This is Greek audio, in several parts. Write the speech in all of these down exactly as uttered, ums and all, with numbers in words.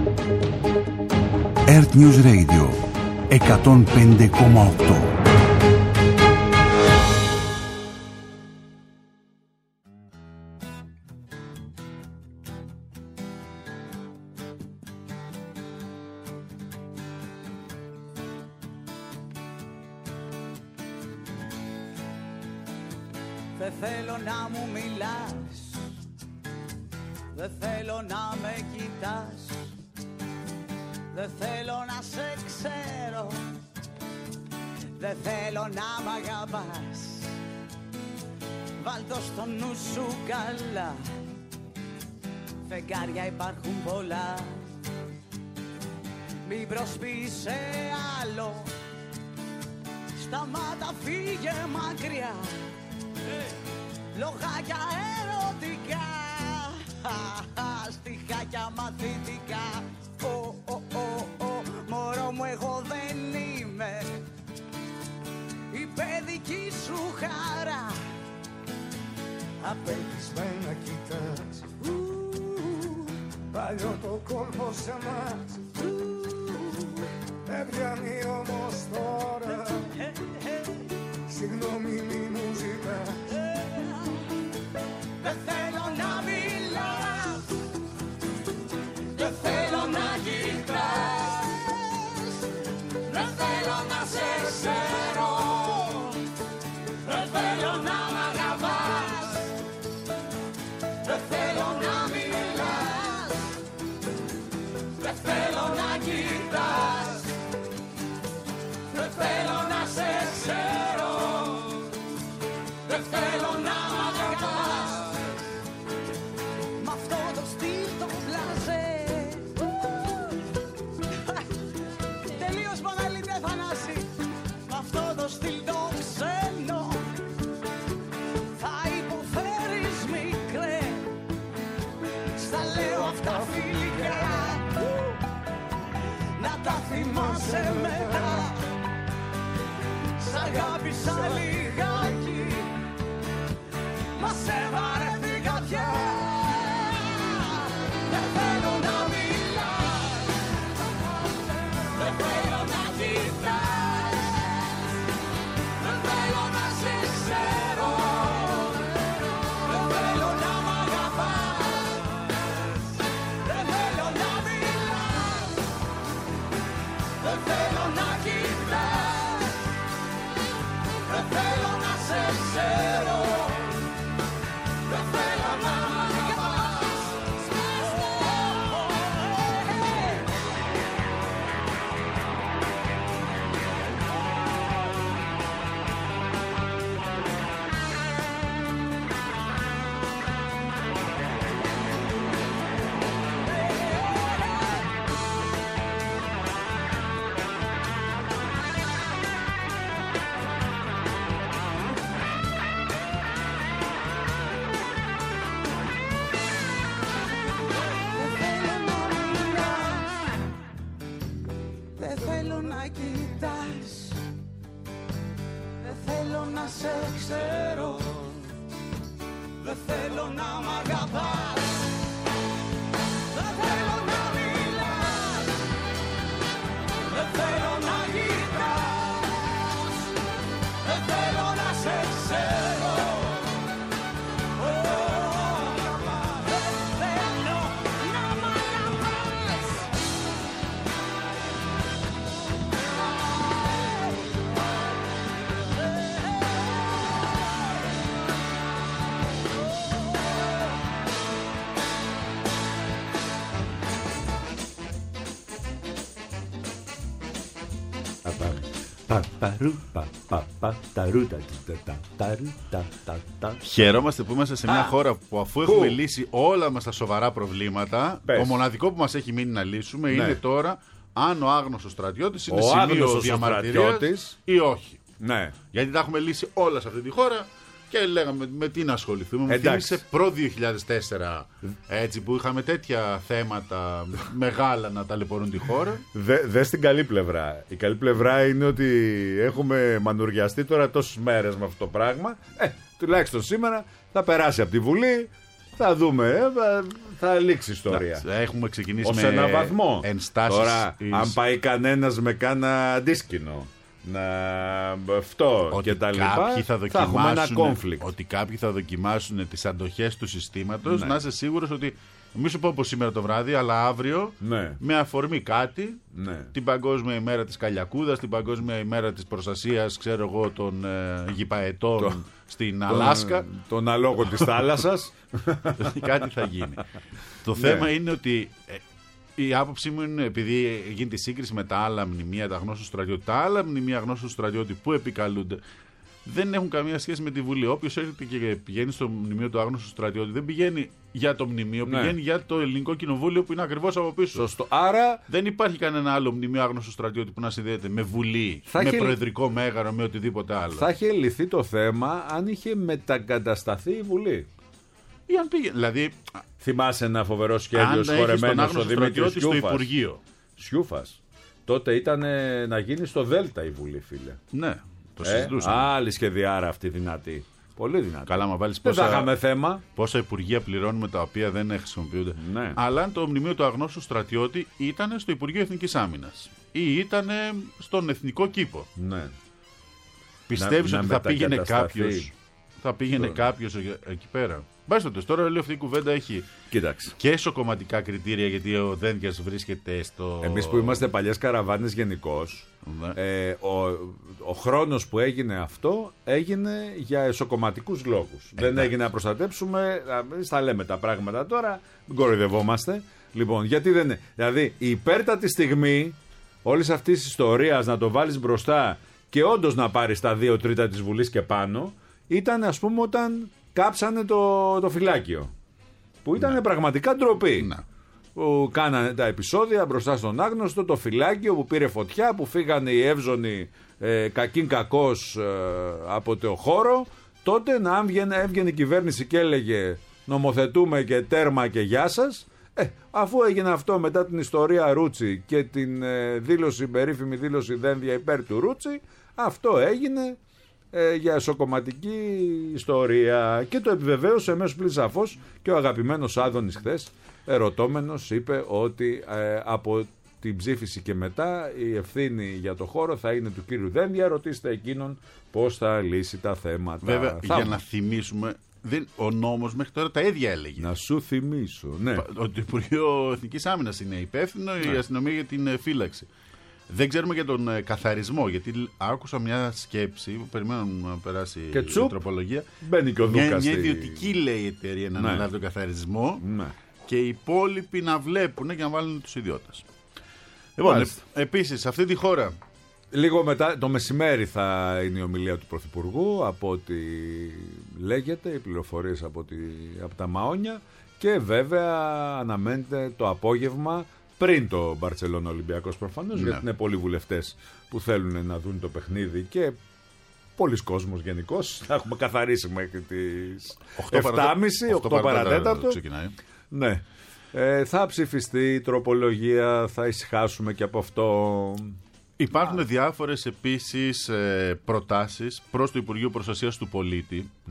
Earth News Radio εκατόν πέντε κόμμα οκτώ. Δεν θέλω να μου μιλάς, δεν θέλω να με κοιτάς, δεν θέλω να σε ξέρω, δεν θέλω να μ' αγαπάς. Βάλ' το στο νου σου καλά, φεγγάρια υπάρχουν πολλά. Μην προσποιείς σε άλλο, σταμάτα, φύγε μακριά. Λογάκια ερωτικά, στιχάκια μαθητικά. Ω, ω, ω, ω, μωρό μου εγώ δεν είμαι η παιδική σου χαρά. Απελπισμένα κοιτάς, παλιό το κόλπο σε μας. Δεν πιάνει όμως τώρα, συγγνώμη μη μου ζητάς. Δεν θέλω να μιλάς, δεν θέλω να κοιτάς, δεν θέλω να σε ξέρω, δεν θέλω να μ' αγαπάς. Δεν θέλω να μιλάς, δεν θέλω να κοιτάς, δεν θέλω να σε ξέρω, δεν θέλω να μ' αγαπάς. Μ' αυτό το στυλ το μπλαζέ, τελείως banalité Θανάση. Μ' αυτό το στυλ το ξένο θα υποφέρεις μικρέ. Στα λέω αυτά φιλικά, να τα θυμάσαι μετά. Σ' αγάπησα λιγάκι, μα σε βαρέθηκα πια. Δεν θέλω να μιλάς, δεν θέλω να κοιτάς, δεν θέλω να σε ξέρω, δεν θέλω να μ' αγαπάς. Δεν θέλω να μιλάς, δεν θέλω να κοιτάς, δεν θέλω να σε ξέρω, δεν θέλω να μ' αγαπάς. Δεν θέλω να κοιτάς, δεν θέλω να σε ξέρω, δεν θέλω να μ' αγαπάς. Δεν θέλω να μιλάς, δεν θέλω να κοιτάς, δεν θέλω να σε ξέρω. Δεν θέλω να μ' αγαπάς. Χαιρόμαστε που είμαστε σε μια χώρα που αφού έχουμε λύσει όλα μας τα σοβαρά προβλήματα, το μοναδικό που μας έχει μείνει να λύσουμε είναι τώρα αν ο άγνωστος στρατιώτης είναι σημείο διαμαρτυρίας ή όχι. Ναι. Γιατί τα έχουμε λύσει όλα σε αυτή τη χώρα και λέγαμε με τι να ασχοληθούμε. Μου θύμισε προ δύο χιλιάδες τέσσερα, έτσι, που είχαμε τέτοια θέματα μεγάλα να ταλαιπωρούν τη χώρα. Δε, δε στην καλή πλευρά. Η καλή πλευρά είναι ότι έχουμε μανουριαστεί τώρα τόσες μέρες με αυτό το πράγμα. Ε, τουλάχιστον σήμερα θα περάσει από τη Βουλή, Θα δούμε, θα λήξει η ιστορία. Έχουμε ξεκινήσει ως με ένα βαθμό. Ενστάσεις. Τώρα, εις... αν πάει κανένας με κάνα αντίσκηνο, να αυτό και τα λοιπά, θα, θα έχουμε ένα conflict. Ότι κάποιοι θα δοκιμάσουν τις αντοχές του συστήματος, ναι. Να είσαι σίγουρος ότι μη σου πω όπως σήμερα το βράδυ, αλλά αύριο, ναι. Με αφορμή κάτι, ναι. Την Παγκόσμια ημέρα της Καλιακούδας, την Παγκόσμια ημέρα της προστασίας, ξέρω εγώ, των ε, γηπαετών το, στην τον, Αλάσκα. Τον αλόγο της θάλασσας. Κάτι θα γίνει. Το ναι. θέμα είναι ότι ε, η άποψή μου είναι, επειδή γίνεται η σύγκριση με τα άλλα μνημεία, τα γνώσου στρατιώτη, τα άλλα μνημεία γνώσου στρατιώτη που επικαλούνται, δεν έχουν καμία σχέση με τη Βουλή. Όποιος έρχεται και πηγαίνει στο μνημείο του άγνωστου στρατιώτη, δεν πηγαίνει για το μνημείο, ναι. Πηγαίνει για το ελληνικό κοινοβούλιο που είναι ακριβώς από πίσω. Σωστό. Άρα δεν υπάρχει κανένα άλλο μνημείο άγνωστου στρατιώτη που να συνδέεται με Βουλή, με είχε... προεδρικό μέγαρο, με οτιδήποτε άλλο. Θα είχε λυθεί το θέμα αν είχε μετακατασταθεί η Βουλή. Ή αν πήγε. Δηλαδή, θυμάσαι ένα φοβερό σχέδιο σχορεμένο στο Δημήτρη στο Υπουργείο. Σιούφας. Τότε ήταν να γίνει στο Δέλτα η Βουλή, φίλε. Ναι. Το ε, άλλη σχεδιάρα αυτή δυνατή. Πολύ δυνατή. Καλά, μα βάλεις πόσα, δεν θα είχαμε θέμα. Πόσα υπουργεία πληρώνουμε τα οποία δεν χρησιμοποιούνται. Ναι. Αλλά αν το μνημείο του αγνώστου στρατιώτη ήταν στο Υπουργείο Εθνικής Άμυνας ή ήταν στον Εθνικό Κήπο. Ναι. Πιστεύεις να, ότι να θα πήγαινε κάποιος θα πήγαινε το... κάποιος εκεί πέρα. Μπάστοντες, τώρα όλη αυτή η κουβέντα έχει Κοίταξε. Και εσωκομματικά κριτήρια, γιατί ο Δένδιας βρίσκεται στο... Εμείς που είμαστε παλιές καραβάνες γενικώς, ναι. ε, ο, ο χρόνος που έγινε αυτό έγινε για εσωκομματικούς λόγους. Ε, δεν ναι. έγινε να προστατέψουμε, στα λέμε τα πράγματα τώρα, μην κοροϊδευόμαστε. Λοιπόν, γιατί δεν είναι. Δηλαδή, η υπέρτατη στιγμή όλης αυτής της ιστορίας να το βάλεις μπροστά και όντως να πάρεις τα δύο τρίτα της Βουλής και πάνω, ήταν ας πούμε όταν κάψανε το, το φυλάκιο. Που ήταν ναι. πραγματικά ντροπή. Ναι. Που κάνανε τα επεισόδια μπροστά στον άγνωστο, το φυλάκιο που πήρε φωτιά, που φύγανε οι εύζωνοι ε, κακήν κακός ε, από το χώρο. Τότε να έβγαινε, έβγαινε η κυβέρνηση και έλεγε νομοθετούμε και τέρμα και γεια σας. Ε, αφού έγινε αυτό μετά την ιστορία Ρούτσι και την ε, δήλωση, περίφημη δήλωση Δένδια υπέρ του Ρούτσι, αυτό έγινε ε, για εσωκομματική ιστορία και το επιβεβαίωσε εμέσως πλην σαφώς και ο αγαπημένος Άδωνης χθες, ερωτώμενος, είπε ότι ε, από την ψήφιση και μετά η ευθύνη για το χώρο θα είναι του κύριου Δένδια, ρωτήστε εκείνον πώς θα λύσει τα θέματα. Βέβαια, θα... για να θυμίσουμε, δεν, ο νόμος μέχρι τώρα τα ίδια έλεγε. Να σου θυμίσω, ναι. Ότι το Υπουργείο Εθνικής Άμυνας είναι υπεύθυνο, ναι. η αστυνομία για την φύλαξη. Δεν ξέρουμε για τον καθαρισμό, γιατί άκουσα μια σκέψη που περιμένω να περάσει και η τσουπ, τροπολογία. Μπαίνει και ο μια, Δούκας μια στη... ιδιωτική λέει εταιρεία να ναι. αναλάβει τον καθαρισμό ναι. και οι υπόλοιποι να βλέπουν και να βάλουν τους ιδιώτες. Λοιπόν, επίσης, αυτή τη χώρα. Λίγο μετά, το μεσημέρι θα είναι η ομιλία του Πρωθυπουργού, από ό,τι λέγεται, οι πληροφορίες από, τη, από τα Μαόνια, και βέβαια αναμένεται το απόγευμα πριν το Μπαρτσελόνα Ολυμπιακός προφανώς, ναι. γιατί είναι πολλοί βουλευτές που θέλουν να δουν το παιχνίδι και πολλοί κόσμος γενικώς. Θα έχουμε καθαρίσει μέχρι τις επτά και μισή, οκτώ παρατέταρτο. Ναι. Ε, θα ψηφιστεί η τροπολογία, θα ησυχάσουμε και από αυτό. Υπάρχουν Α. διάφορες επίσης ε, προτάσεις προς το Υπουργείο Προστασίας του Πολίτη. Mm.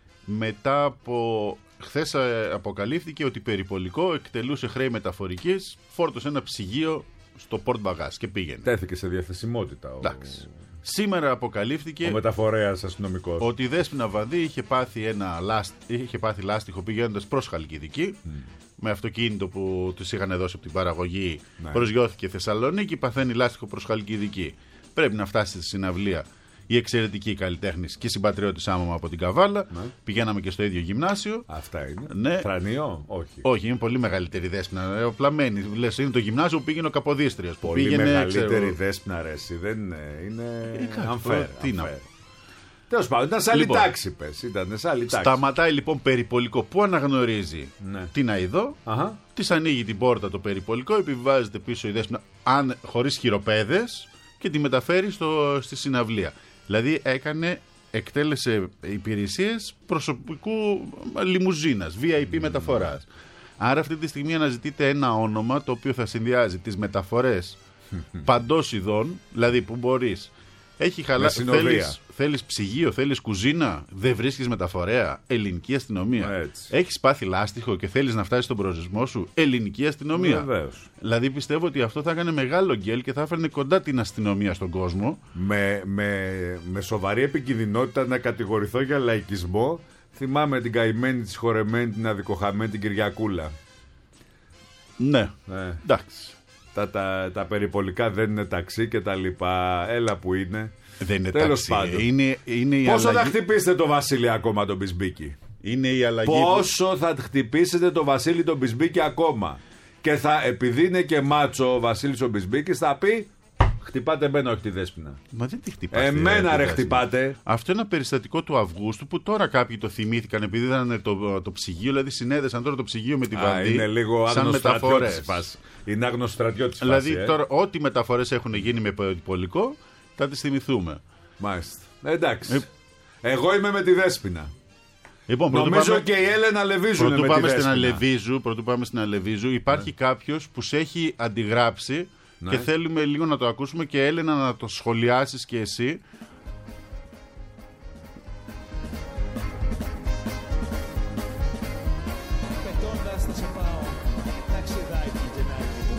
Μετά από... Χθες ε, αποκαλύφθηκε ότι περιπολικό εκτελούσε χρέη μεταφορικής, φόρτωσε ένα ψυγείο στο πορτ μπαγάζ και πήγαινε. Τέθηκε σε διαθεσιμότητα. Ο... Εντάξει. Σήμερα αποκαλύφθηκε ο μεταφορέας αστυνομικός ότι η Δέσποινα Βανδύ είχε πάθει, ένα λάστ, είχε πάθει λάστιχο πηγαίνοντας προς Χαλκιδική. Mm. Με αυτοκίνητο που τους είχαν δώσει από την παραγωγή, ναι. προσγειώθηκε Θεσσαλονίκη, παθαίνει λάστιχο προς Χαλκιδική. Πρέπει να φτάσει στη συναυλία η εξαιρετική καλλιτέχνης και συμπατριώτης Άμωμα από την Καβάλα. Ναι. Πηγαίναμε και στο ίδιο γυμνάσιο. Αυτά είναι. Ναι. Θρανείο, όχι. Όχι, είναι πολύ μεγαλύτερη Δέσποινα. Πλαμμένη. Λες, είναι το γυμνάσιο που πήγαινε ο Καποδίστριας. Πολύ πήγαινε, μεγαλύτερη ξέρω... Δέσποινα, ρε. Δεν είναι. Είναι unfair. Τι να. Τέλος πάντων, ήταν σε άλλη λοιπόν, τάξη, πες. Ήταν σε άλλη τάξη. Σταματάει λοιπόν περιπολικό που αναγνωρίζει ναι. την Αηδό, της ανοίγει την πόρτα το περιπολικό, επιβιβάζεται πίσω η Δέσποινα χωρίς χειροπέδες και τη μεταφέρει στο, στη συναυλία. Δηλαδή έκανε, εκτέλεσε υπηρεσίες προσωπικού λιμουζίνας, βι άι πι mm. μεταφοράς. Άρα αυτή τη στιγμή αναζητείται ένα όνομα το οποίο θα συνδυάζει τις μεταφορές παντός ειδών, δηλαδή που μπορείς Έχει χαλάσει. Θέλεις, θέλεις ψυγείο, θέλεις κουζίνα, δεν βρίσκεις μεταφορέα. Ελληνική αστυνομία. Έχεις πάθει λάστιχο και θέλεις να φτάσεις στον προορισμό σου. Ελληνική αστυνομία. Βεβαίως. Δηλαδή πιστεύω ότι αυτό θα έκανε μεγάλο γκέλ και θα έφερνε κοντά την αστυνομία στον κόσμο. Με, με, με σοβαρή επικινδυνότητα να κατηγορηθώ για λαϊκισμό. Θυμάμαι την καημένη, τη συγχωρεμένη, την αδικοχαμένη, την Κυριακούλα. Ναι. Ε. Εντάξει. Τα, τα, τα περιπολικά δεν είναι ταξί και τα λοιπά. Έλα που είναι. Δεν είναι Τέλος ταξί. πάντων. Είναι, είναι η Πόσο αλλαγή... θα χτυπήσετε το Βασίλη ακόμα τον Μπισμπίκη? Είναι η αλλαγή. Πόσο που... θα χτυπήσετε το Βασίλη τον Μπισμπίκη ακόμα? Και θα, επειδή είναι και μάτσο ο Βασίλης ο Μπισμπίκης, θα πει χτυπάτε εμένα, όχι τη Δέσποινα. Μα δεν τη χτυπάτε. Εμένα ρε χτυπάτε. Αυτό είναι ένα περιστατικό του Αυγούστου που τώρα κάποιοι το θυμήθηκαν επειδή ήταν το, το ψυγείο, δηλαδή συνέδεσαν τώρα το ψυγείο με τη Βανδύ. Είναι λίγο άγνωστρατιώτης φάση. Είναι άγνωστρατιώτης φάση. Δηλαδή ε? τώρα ό,τι μεταφορές έχουν γίνει με πολικό θα τις θυμηθούμε. Μάλιστα. Εντάξει. Ε... Εγώ είμαι με τη Δέσποινα. Λοιπόν, νομίζω πάμε... και η Έλενα Λεβίζου είναι με πάμε τη στην Δέσποινα. Αλεβίζου, πρωτού πάμε στην Αλεβίζου, υπάρχει ναι. κάποιος που σε έχει αντιγράψει. Ναι. Και θέλουμε λίγο να το ακούσουμε και Έλενα να το σχολιάσεις και εσύ. Πετώντας θα σε πάω ταξιδάκι γεννάκι μου.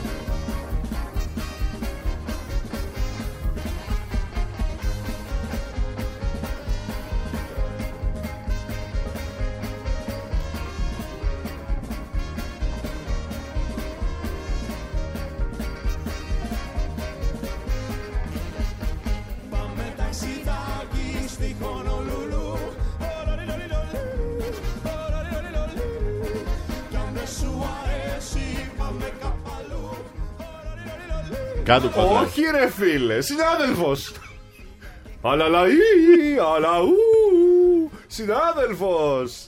Κάτω κοντά. Όχι ρε φίλε, συνάδελφος. Αλαλαΐ, αλαού, συνάδελφος.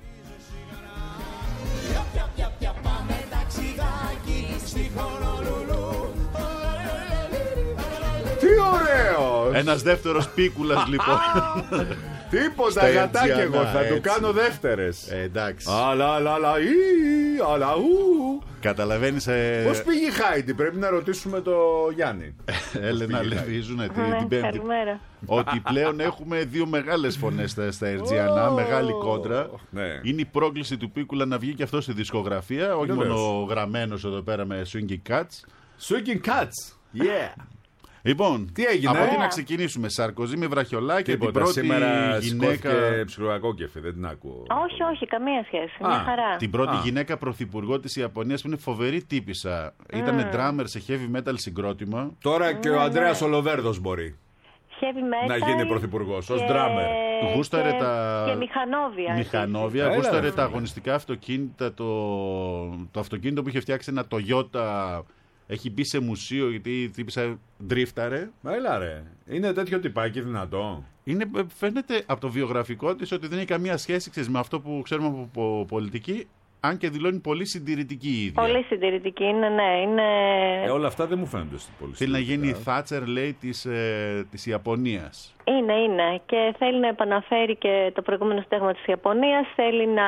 Τι ωραίο. Ένας δεύτερος πίκουλας λοιπόν. Τίποτα γατάκι εγώ, θα του κάνω δεύτερες. ε, Εντάξει. Αλαλαΐ, αλαού. Καταλαβαίνεις ε... Πώς πήγε η Χάιντι? Πρέπει να ρωτήσουμε το Γιάννη. Έλενα Λεβίζου την Πέμπτη. Καλημέρα. Ότι πλέον έχουμε δύο μεγάλες φωνές στα, στα Ερτζιανά, μεγάλη κόντρα. Ναι. Είναι η πρόκληση του Πίκουλα να βγει και αυτό στη δισκογραφία. Όχι Βεβαίως. μόνο γραμμένος εδώ πέρα με Swinging Cats. Swinging Cats. Yeah. Λοιπόν, τι έγινε? Από τι να ξεκινήσουμε? Σαρκοζή με βραχιολάκι και την πρώτη σήμερα γυναίκα. Ψυχολογικό κέφι, δεν την ακούω. Όχι, όχι, καμία σχέση. Α, μια χαρά. Την πρώτη Α. γυναίκα πρωθυπουργό της Ιαπωνίας που είναι φοβερή τύπισσα. Mm. Ήταν drummer σε heavy metal συγκρότημα. Τώρα και ναι, ο Ανδρέας ναι. Ολοβέρδος μπορεί Heavy metal να γίνει πρωθυπουργός και... ως drummer. Γούσταρε και... τα... και μηχανόβια. Μηχανόβια. Έλα, Γούσταρε ρε, τα αγωνιστικά αυτοκίνητα. Το... το αυτοκίνητο που είχε φτιάξει ένα Toyota. Έχει μπει σε μουσείο γιατί τύπησα ντρίφταρε. Έλα ρε, είναι τέτοιο τυπάκι δυνατό? Είναι, φαίνεται από το βιογραφικό της ότι δεν έχει καμία σχέση, ξέρεις, με αυτό που ξέρουμε από πολιτική, αν και δηλώνει πολύ συντηρητική η ίδια. Πολύ συντηρητική είναι, ναι. Είναι... Ε, όλα αυτά δεν μου φαίνονται στην πολύ. Θέλει να γίνει η Θάτσερ, λέει, της, ε, της Ιαπωνίας. Είναι, είναι. Και θέλει να επαναφέρει και το προηγούμενο στέγμα της Ιαπωνίας. Θέλει να,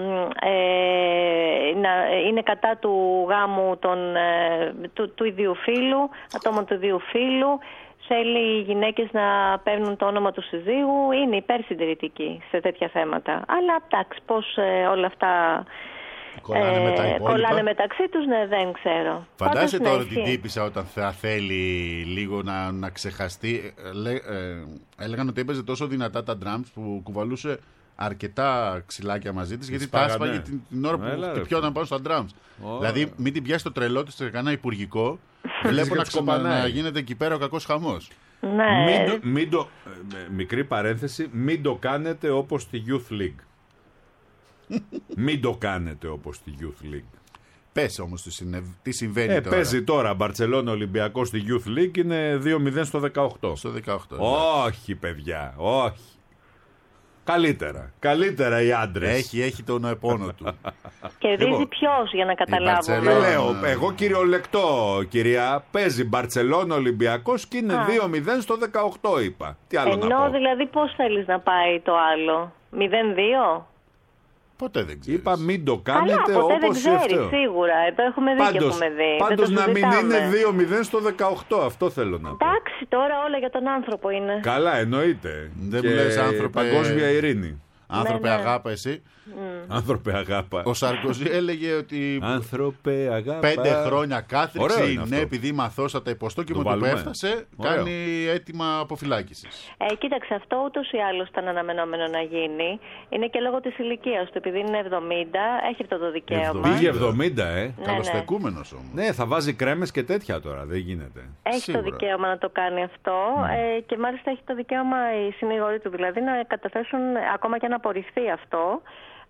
ε, να είναι κατά του γάμου των, ε, του, του ιδίου φύλου, ατόμων του ιδίου φύλου. Θέλει οι γυναίκες να παίρνουν το όνομα του συζύγου. Είναι υπερσυντηρητική σε τέτοια θέματα. Αλλά εντάξει, πώς ε, όλα αυτά... Κολλάνε, με τα ε, κολλάνε μεταξύ τους, ναι, δεν ξέρω. Φαντάζεσαι τώρα ναι, την τύπησα όταν θα θέλει λίγο να, να ξεχαστεί. Λέ, ε, έλεγαν ότι έπαιζε τόσο δυνατά τα drums που κουβαλούσε αρκετά ξυλάκια μαζί της, γιατί τα άσπαγε την, την ώρα που Έλα, χτυπιόταν πάνω στα drums. Oh. Δηλαδή, μην την πιάσει το τρελό της σε κανένα υπουργικό. Βλέπω να, ξεμα, να γίνεται εκεί πέρα ο κακός χαμός. Ναι. Μην το, μην το, μικρή παρένθεση, μην το κάνετε όπως τη Youth League. Μην το κάνετε όπως τη Youth League. Πες όμως τι, συνευ... τι συμβαίνει ε, τώρα. Παίζει τώρα Μπαρτσελόνα Ολυμπιακός στη Youth League, είναι δύο μηδέν στο δεκαοκτώ. Στο δεκαοκτώ. Όχι παιδιά, όχι. Καλύτερα, καλύτερα οι άντρες. Έχει, έχει τον επόνο του. Κερδίζει Λοιπόν, ποιος για να καταλάβουμε. Λέω, εγώ κυριολεκτό κυρία, παίζει Μπαρτσελόνα Ολυμπιακός και είναι δύο μηδέν στο δεκαοκτώ είπα. Τι άλλο Ενώ να πω. δηλαδή πώς θέλεις να πάει το άλλο, μηδέν δύο? Ποτέ δεν ξέρεις. Είπα μην το κάνετε Καλά, ποτέ όπως δεν αυτό. ξέρεις, σίγουρα. Εδώ έχουμε δει και έχουμε δει. Πάντως να μην συζητάμε. είναι δύο μηδέν στο δεκαοκτώ, αυτό θέλω να πω. Εντάξει, τώρα όλα για τον άνθρωπο είναι. Καλά, εννοείται. Δεν και μου λες, άνθρωπε, παγκόσμια ειρήνη. Άνθρωπε Ναι, ναι. αγάπα εσύ. Mm. Άνθρωπε αγάπα. Ο Σαρκοζή έλεγε ότι Άνθρωπε αγάπα. πέντε χρόνια κάθριξη Ωραίο είναι ναι, αυτό. επειδή μαθώσατε υποστό και Το με το που βάλουμε. έφτασε, Ωραίο. κάνει αίτημα αποφυλάκησης. Ε, κοίταξε, αυτό ούτως ή άλλως ήταν αναμενόμενο να γίνει. Είναι και λόγω της ηλικίας του. Επειδή είναι εβδομήντα, έχει αυτό το δικαίωμα. Πήγε εβδομήντα, ε. Ναι, Καλοστεκούμενος όμως. Ναι, θα βάζει κρέμες και τέτοια τώρα. Δεν γίνεται. Έχει Σίγουρα. το δικαίωμα να το κάνει αυτό ε, και μάλιστα έχει το δικαίωμα οι συνήγοροι του δηλαδή να καταθέσουν, ακόμα και αν απορριφθεί αυτό,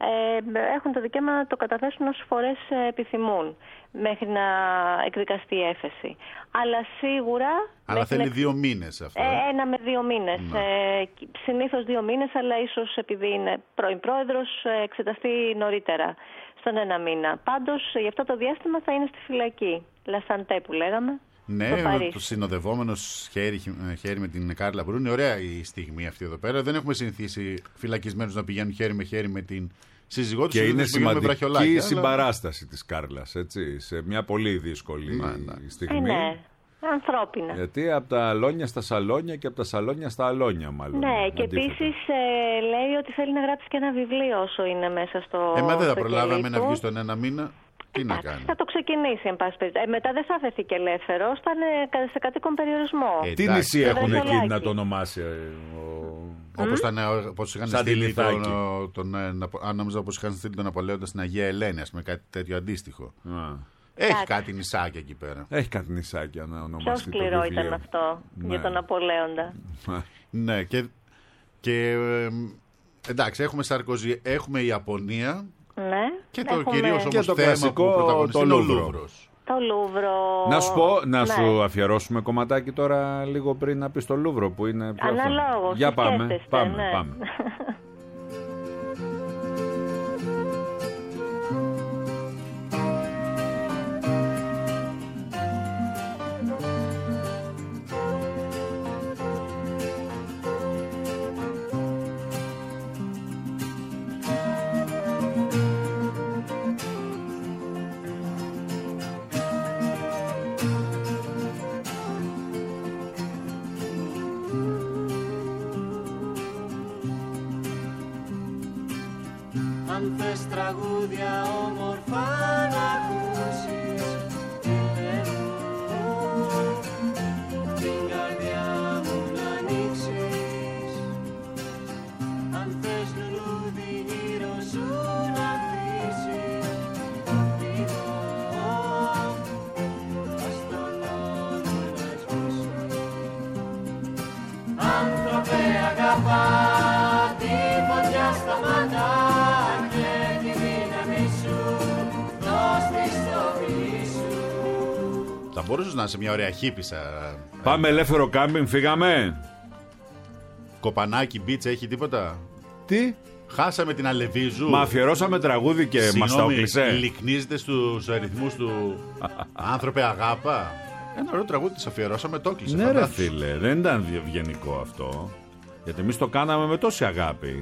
ε, έχουν το δικαίωμα να το καταθέσουν όσες φορές ε, επιθυμούν μέχρι να εκδικαστεί η έφεση. Αλλά σίγουρα... Αλλά μέχρι θέλει να- δύο μήνες αυτό. Ε, ε. ένα με δύο μήνες. Ναι. Ε, συνήθως δύο μήνες, αλλά ίσως επειδή είναι πρώην πρόεδρος ε, εξεταστεί νωρίτερα, στον ένα μήνα. Πάντως, γι' αυτό το διάστημα θα είναι στη φυλακή. Λασαντέ που λέγαμε. Ναι, στο Παρίσι. το συνοδευόμενο χέρι, χέρι με την Κάρλα Μπρούνη. Ωραία η στιγμή αυτή εδώ πέρα. Δεν έχουμε συνηθίσει φυλακισμένους να πηγαίνουν χέρι με χέρι με την σύζυγό του. Και είναι σημαντική η βραχιολάκια, συμπαράσταση της Κάρλας, έτσι, σε μια πολύ δύσκολη Ναι, ναι. στιγμή. Ε, ναι. Ανθρώπινα. Γιατί από τα αλόνια στα σαλόνια και από τα σαλόνια στα αλόνια, μάλλον. Ναι, και αντίθετα. επίσης ε, λέει ότι θέλει να γράψει και ένα βιβλίο όσο είναι μέσα στο. Ε, μα δεν θα στο προλάβαμε κελί να του. βγει στον ένα μήνα. Τι να Εντάξει, κάνει. θα το ξεκινήσει, εν πάση περιπτώσει. Ε, μετά δεν θα βρεθεί και ελεύθερο, θα είναι σε κατοίκον περιορισμό. Ε, Τι εντάξει, νησί το έχουν εκεί βραχιολάκι. να το ονομάσει, ε, ο... Όπως ήταν, όπως είχαν Σαν τη στείλει τον, Λιθάκη. τον, ε, Ναπο- αν νόμιζα όπως είχαν στείλει τον Ναπολέοντα στην Αγία Ελένη, ας πούμε, κάτι τέτοιο αντίστοιχο. Α, Έχει Εντάξει. κάτι νησάκια εκεί πέρα. έχει κάτι νησάκια να Πιο ονομαστεί το σκληρό βιβλίο. ήταν αυτό Ναι. για τον Απολέοντα. Ναι, και, και ε, εντάξει, έχουμε Σαρκοζή, έχουμε Ιαπωνία Ναι. και το Έχουμε κυρίως Και όμως το θέμα κλασικό, που πρωταγωνιστεί το είναι ο Λούβρο. Λούβρος. Το Λούβρο. Να σου πω, να Ναι. σου αφιερώσουμε κομματάκι τώρα λίγο πριν να πει το Λούβρο που είναι πιο αυτό. Αναλόγως, Για τι πάμε, σκέφτεστε, πάμε, ναι. πάμε. Αν θες τραγούδια όμορφα να ακούσεις, την καρδιά μου να ανοίξεις. Αν θες λουλούδι γύρω σου να αφήσεις, λίγο ας τον όνειρο να σβήσεις. Άνθρωπε αγάπα τη φωτιά στα μάτια και τη δύναμη σου δώσ' τη στο φιλί σου. Θα μπορούσες να είσαι μια ωραία χίπισσα. Πάμε ελεύθερο κάμπινγκ, φύγαμε. Κοπανάκι, beach, έχει τίποτα. Τι, Χάσαμε την Αλεβίζου. μα αφιερώσαμε τραγούδι και μας τα Συγγνώμη, όκλεισε. λυκνίζεται στους αριθμούς του Άνθρωπε αγάπα. Ένα ωραίο τραγούδι της αφιερώσαμε, το έκλεισε. Ναι ρε φαντάσου. φίλε, δεν ήταν ευγενικό αυτό. Γιατί εμείς το κάναμε με τόση αγάπη.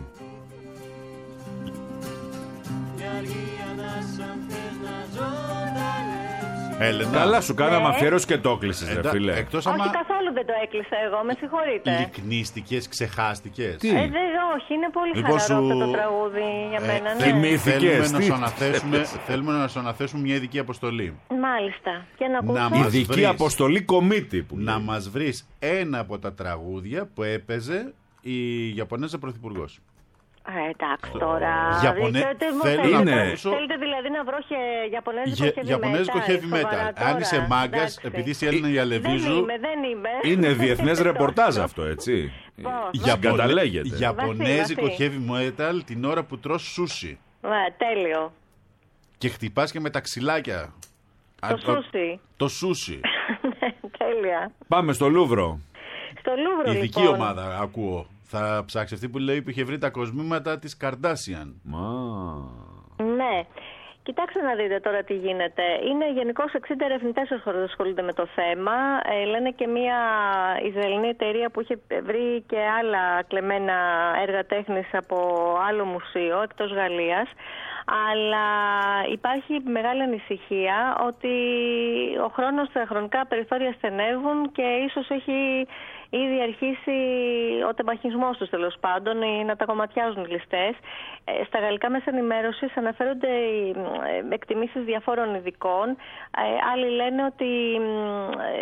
Μια αργή ανάσα θες να ζωντανέψεις. Έλενα. Καλά σου κάναμε Ναι. αφιέρωση και το έκλεισες ρε Εντά- φίλε. Εκτός Όχι, άμα καθόλου δεν το έκλεισα εγώ, με συγχωρείτε. λυκνίστηκες, ξεχάστηκες. Τι? Ε, δεν, όχι, είναι πολύ Λοιπόν, χαλαρό σου- αυτό το τραγούδι για Ε, μένα, ναι. θυμήθη- Θέλουμε Ηθικές, να, τι? σου αναθέσουμε, θέλουμε να σου αναθέσουμε μια ειδική αποστολή. Μάλιστα. Και να Να ακούσω. μας Ειδική βρεις. αποστολή κομίτη που Να λέει. μας βρεις ένα από τα τραγούδια που έπαιζε η Ιαπωνέζα Πρωθυπουργός. Α, εντάξει τώρα. Γιαπωνέ- Δείτε, τι μου θέλω θέλετε. να ακούσω- Θέλετε δηλαδή να βρω και Ιαπωνέζικο Γε- heavy Ιαπωνέζικο metal, heavy σοβαρά metal. τώρα. Αν είσαι μάγκας, Εντάξει. επειδή σε Έλληνα η Δεν Αλεβίζου. είμαι, δεν είμαι. Είναι διεθνές ρεπορτάζ αυτό, έτσι. Πώς? Συγκαταλέγεται. Ιαπωνέζικο Βαθύ, heavy metal την ώρα που τρως σούσι. Ναι, τέλειο. Και χτυπάς και με τα ξυλάκια. Το Α, σούσι. Το σούσι. Ναι, τέλεια. Πάμε στο Λούβρο. Στο Λούβρο, Ειδική λοιπόν. ομάδα ακούω. Θα ψάξει αυτή που λέει που είχε βρει τα κοσμήματα της Καρντάσιαν. Μα. Ναι. Κοιτάξτε να δείτε τώρα τι γίνεται. Είναι γενικώς εξήντα ερευνητές που ασχολούνται με το θέμα. Ε, λένε και μια Ισραηλινή εταιρεία που είχε βρει και άλλα κλεμμένα έργα τέχνης από άλλο μουσείο εκτός Γαλλίας. Αλλά υπάρχει μεγάλη ανησυχία ότι ο χρόνος, τα χρονικά περιθώρια στενεύουν και ίσως έχει ήδη αρχίσει ο τεμαχισμός τους, τέλος πάντων, ή να τα κομματιάζουν οι ληστές. Ε, στα γαλλικά μέσα ενημέρωσης αναφέρονται οι ε, εκτιμήσεις διαφόρων ειδικών. Ε, άλλοι λένε ότι, ε,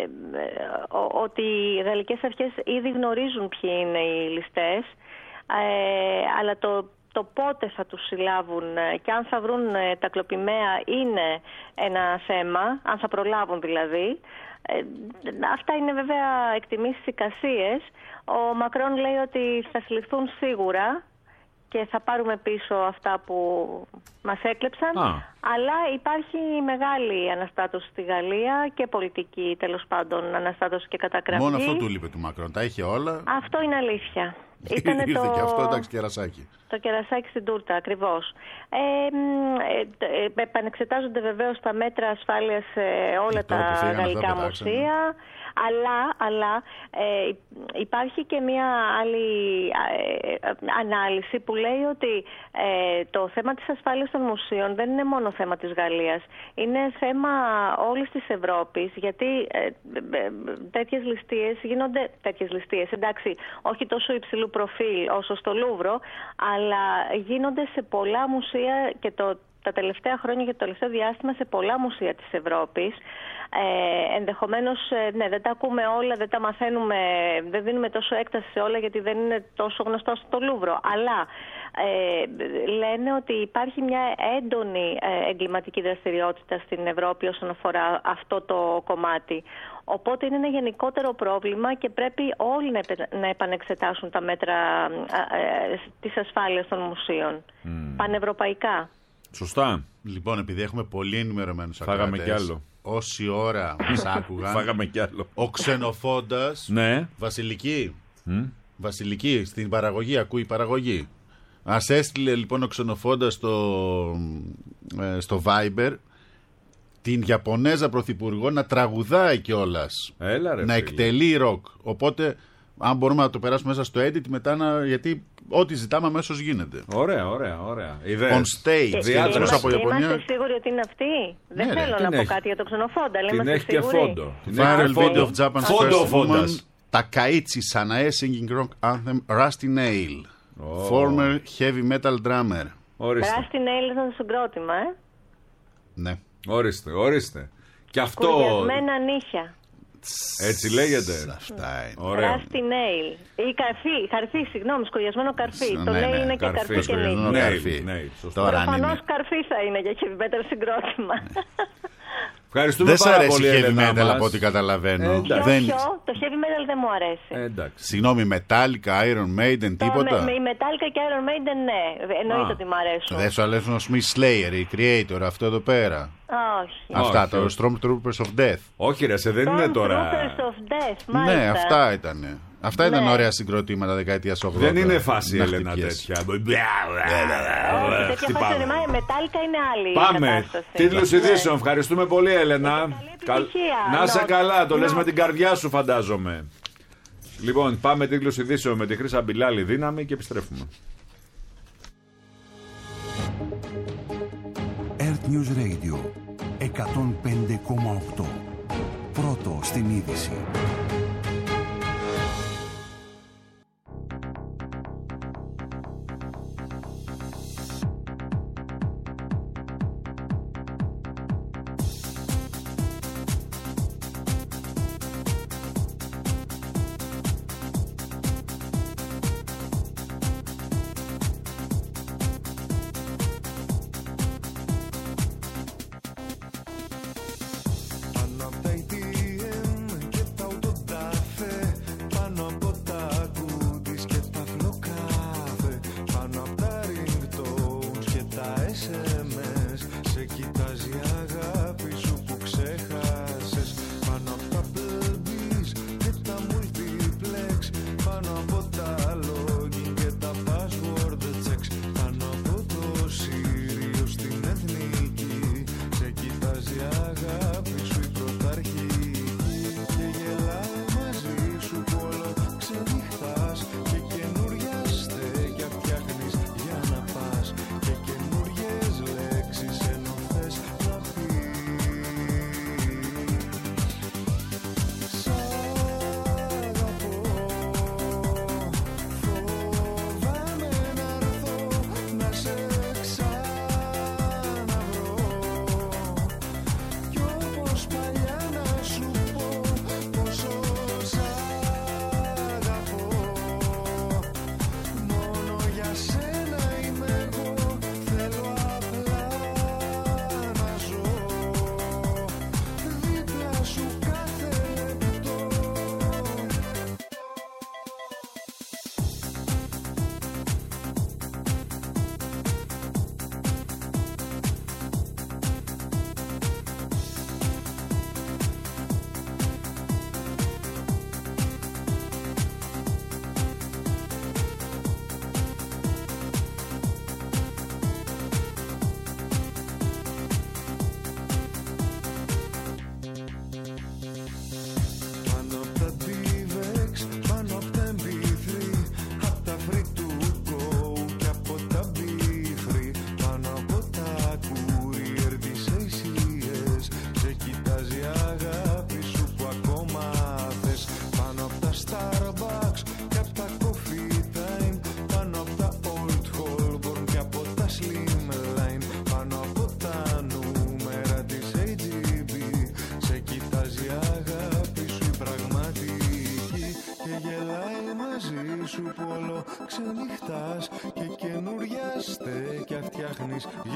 ε, ότι οι γαλλικές αρχές ήδη γνωρίζουν ποιοι είναι οι ληστές, ε, αλλά το το πότε θα τους συλλάβουν και αν θα βρουν τα κλοπημαία είναι ένα θέμα, αν θα προλάβουν δηλαδή. Ε, αυτά είναι βέβαια εκτιμήσεις εικασίες. Ο Μακρόν λέει ότι θα συλληφθούν σίγουρα και θα πάρουμε πίσω αυτά που μας έκλεψαν. Α. Αλλά υπάρχει μεγάλη αναστάτωση στη Γαλλία και πολιτική, τέλος πάντων, αναστάτωση και καταγραφή. Μόνο αυτό του λείπει του Μακρόν. Τα είχε όλα. Αυτό είναι αλήθεια. Ήτανε Ήρθε το... και αυτό, εντάξει, κερασάκι. Το κερασάκι στην τούρτα, ακριβώς. Ε, ε, ε, επανεξετάζονται βεβαίως τα μέτρα ασφάλειας σε όλα τα γαλλικά μουσεία. Αλλά, αλλά ε, υπάρχει και μια άλλη ε, ανάλυση που λέει ότι ε, το θέμα της ασφάλειας των μουσείων δεν είναι μόνο θέμα της Γαλλίας. Είναι θέμα όλης της Ευρώπης, γιατί ε, ε, τέτοιες ληστείες γίνονται, τέτοιες ληστείες, εντάξει, όχι τόσο υψηλού προφίλ όσο στο Λούβρο, αλλά γίνονται σε πολλά μουσεία και το τα τελευταία χρόνια και το τελευταίο διάστημα σε πολλά μουσεία της Ευρώπης. Ε, ενδεχομένως, ναι, δεν τα ακούμε όλα, δεν τα μαθαίνουμε, δεν δίνουμε τόσο έκταση σε όλα γιατί δεν είναι τόσο γνωστό στο Λούβρο. Αλλά ε, λένε ότι υπάρχει μια έντονη ε, εγκληματική δραστηριότητα στην Ευρώπη όσον αφορά αυτό το κομμάτι. Οπότε είναι ένα γενικότερο πρόβλημα και πρέπει όλοι να επανεξετάσουν τα μέτρα ε, της ασφάλειας των μουσείων. Mm. Πανευρωπαϊκά. Σωστά. Λοιπόν, επειδή έχουμε πολύ ενημερωμένους ακροατές, φάγαμε κι άλλο. Όση ώρα μας άκουγαν. Φάγαμε κι άλλο. Ο ξενοφώντας. Ναι. Βασιλική. Mm. Βασιλική, στην παραγωγή, ακούει παραγωγή. Ας έστειλε λοιπόν ο ξενοφώντας στο, ε, στο Viber την Ιαπωνέζα πρωθυπουργό να τραγουδάει κιόλας. Έλα, ρε, να φίλε. εκτελεί ροκ. Οπότε, αν μπορούμε να το περάσουμε μέσα στο edit μετά, να, γιατί ό,τι ζητάμε αμέσως γίνεται. Ωραία, ωραία, ωραία. On stage, διάδραση από Ιαπωνία. Είμαστε σίγουροι ότι είναι αυτή. Δεν ναι, θέλω να πω έχει. κάτι για το ξενοφόντα, αλλά την είμαστε έχει σίγουροι. Και φόντο. Viral video of Japan's first woman, Takaichi Sanae singing rock anthem Rusty Nail. Oh. Former heavy metal drummer. Rusty Nail ήταν το συγκρότημα, ε. Ναι. Ορίστε, ορίστε. Και αυτό. Κουριασμένα νύχια. Έτσι λέγεται. Αυτά είναι. Rusty Nail. Ή καρφί, χαρφί, συγγνώμη, σκουριασμένο καρφί. Ναι, το ναι, λέει ναι, είναι καρφί, και καρφί και νύχια. καρφί. Ναι, προφανώς καρφί θα είναι για heavy metal συγκρότημα. Ευχαριστούμε δεν πάρα αρέσει πολύ, heavy Έλενα metal μας. από ό,τι καταλαβαίνω. Ε, δεν... Ποιο, το heavy metal δεν μου αρέσει. Ε, εντάξει. Συγγνώμη, Metallica, Iron Maiden, τίποτα. Με, με η Metallica και Iron Maiden, ναι. Εννοείται ότι μου αρέσουν. Δεν σου αρέσουν ο Smith Slayer, η Creator, αυτό εδώ πέρα. Όχι. Αυτά, όχι, το όχι. Stormtroopers of Death. Όχι, ρε, σε δεν είναι τώρα. Stormtroopers of Death, μάλιστα. Ναι, αυτά ήταν. Αυτά ήταν ναι. ωραία συγκροτήματα δεκαετίας ογδόντα. Δεν είναι φάση, Έλενα, τέτοια. Όχι, τέτοια φάση είναι η Metallica είναι άλλη. Πάμε. Τίτλους ειδήσεων. Ευχαριστούμε πολύ, Έλενα. Να σε καλά, το λες με την καρδιά σου, φαντάζομαι. Λοιπόν, πάμε τίτλους ειδήσεων με τη Χρύσα Μπιλάλη, δύναμη, και επιστρέφουμε. Earth News Radio εκατόν πέντε κόμμα οκτώ. Πρώτο στην είδηση.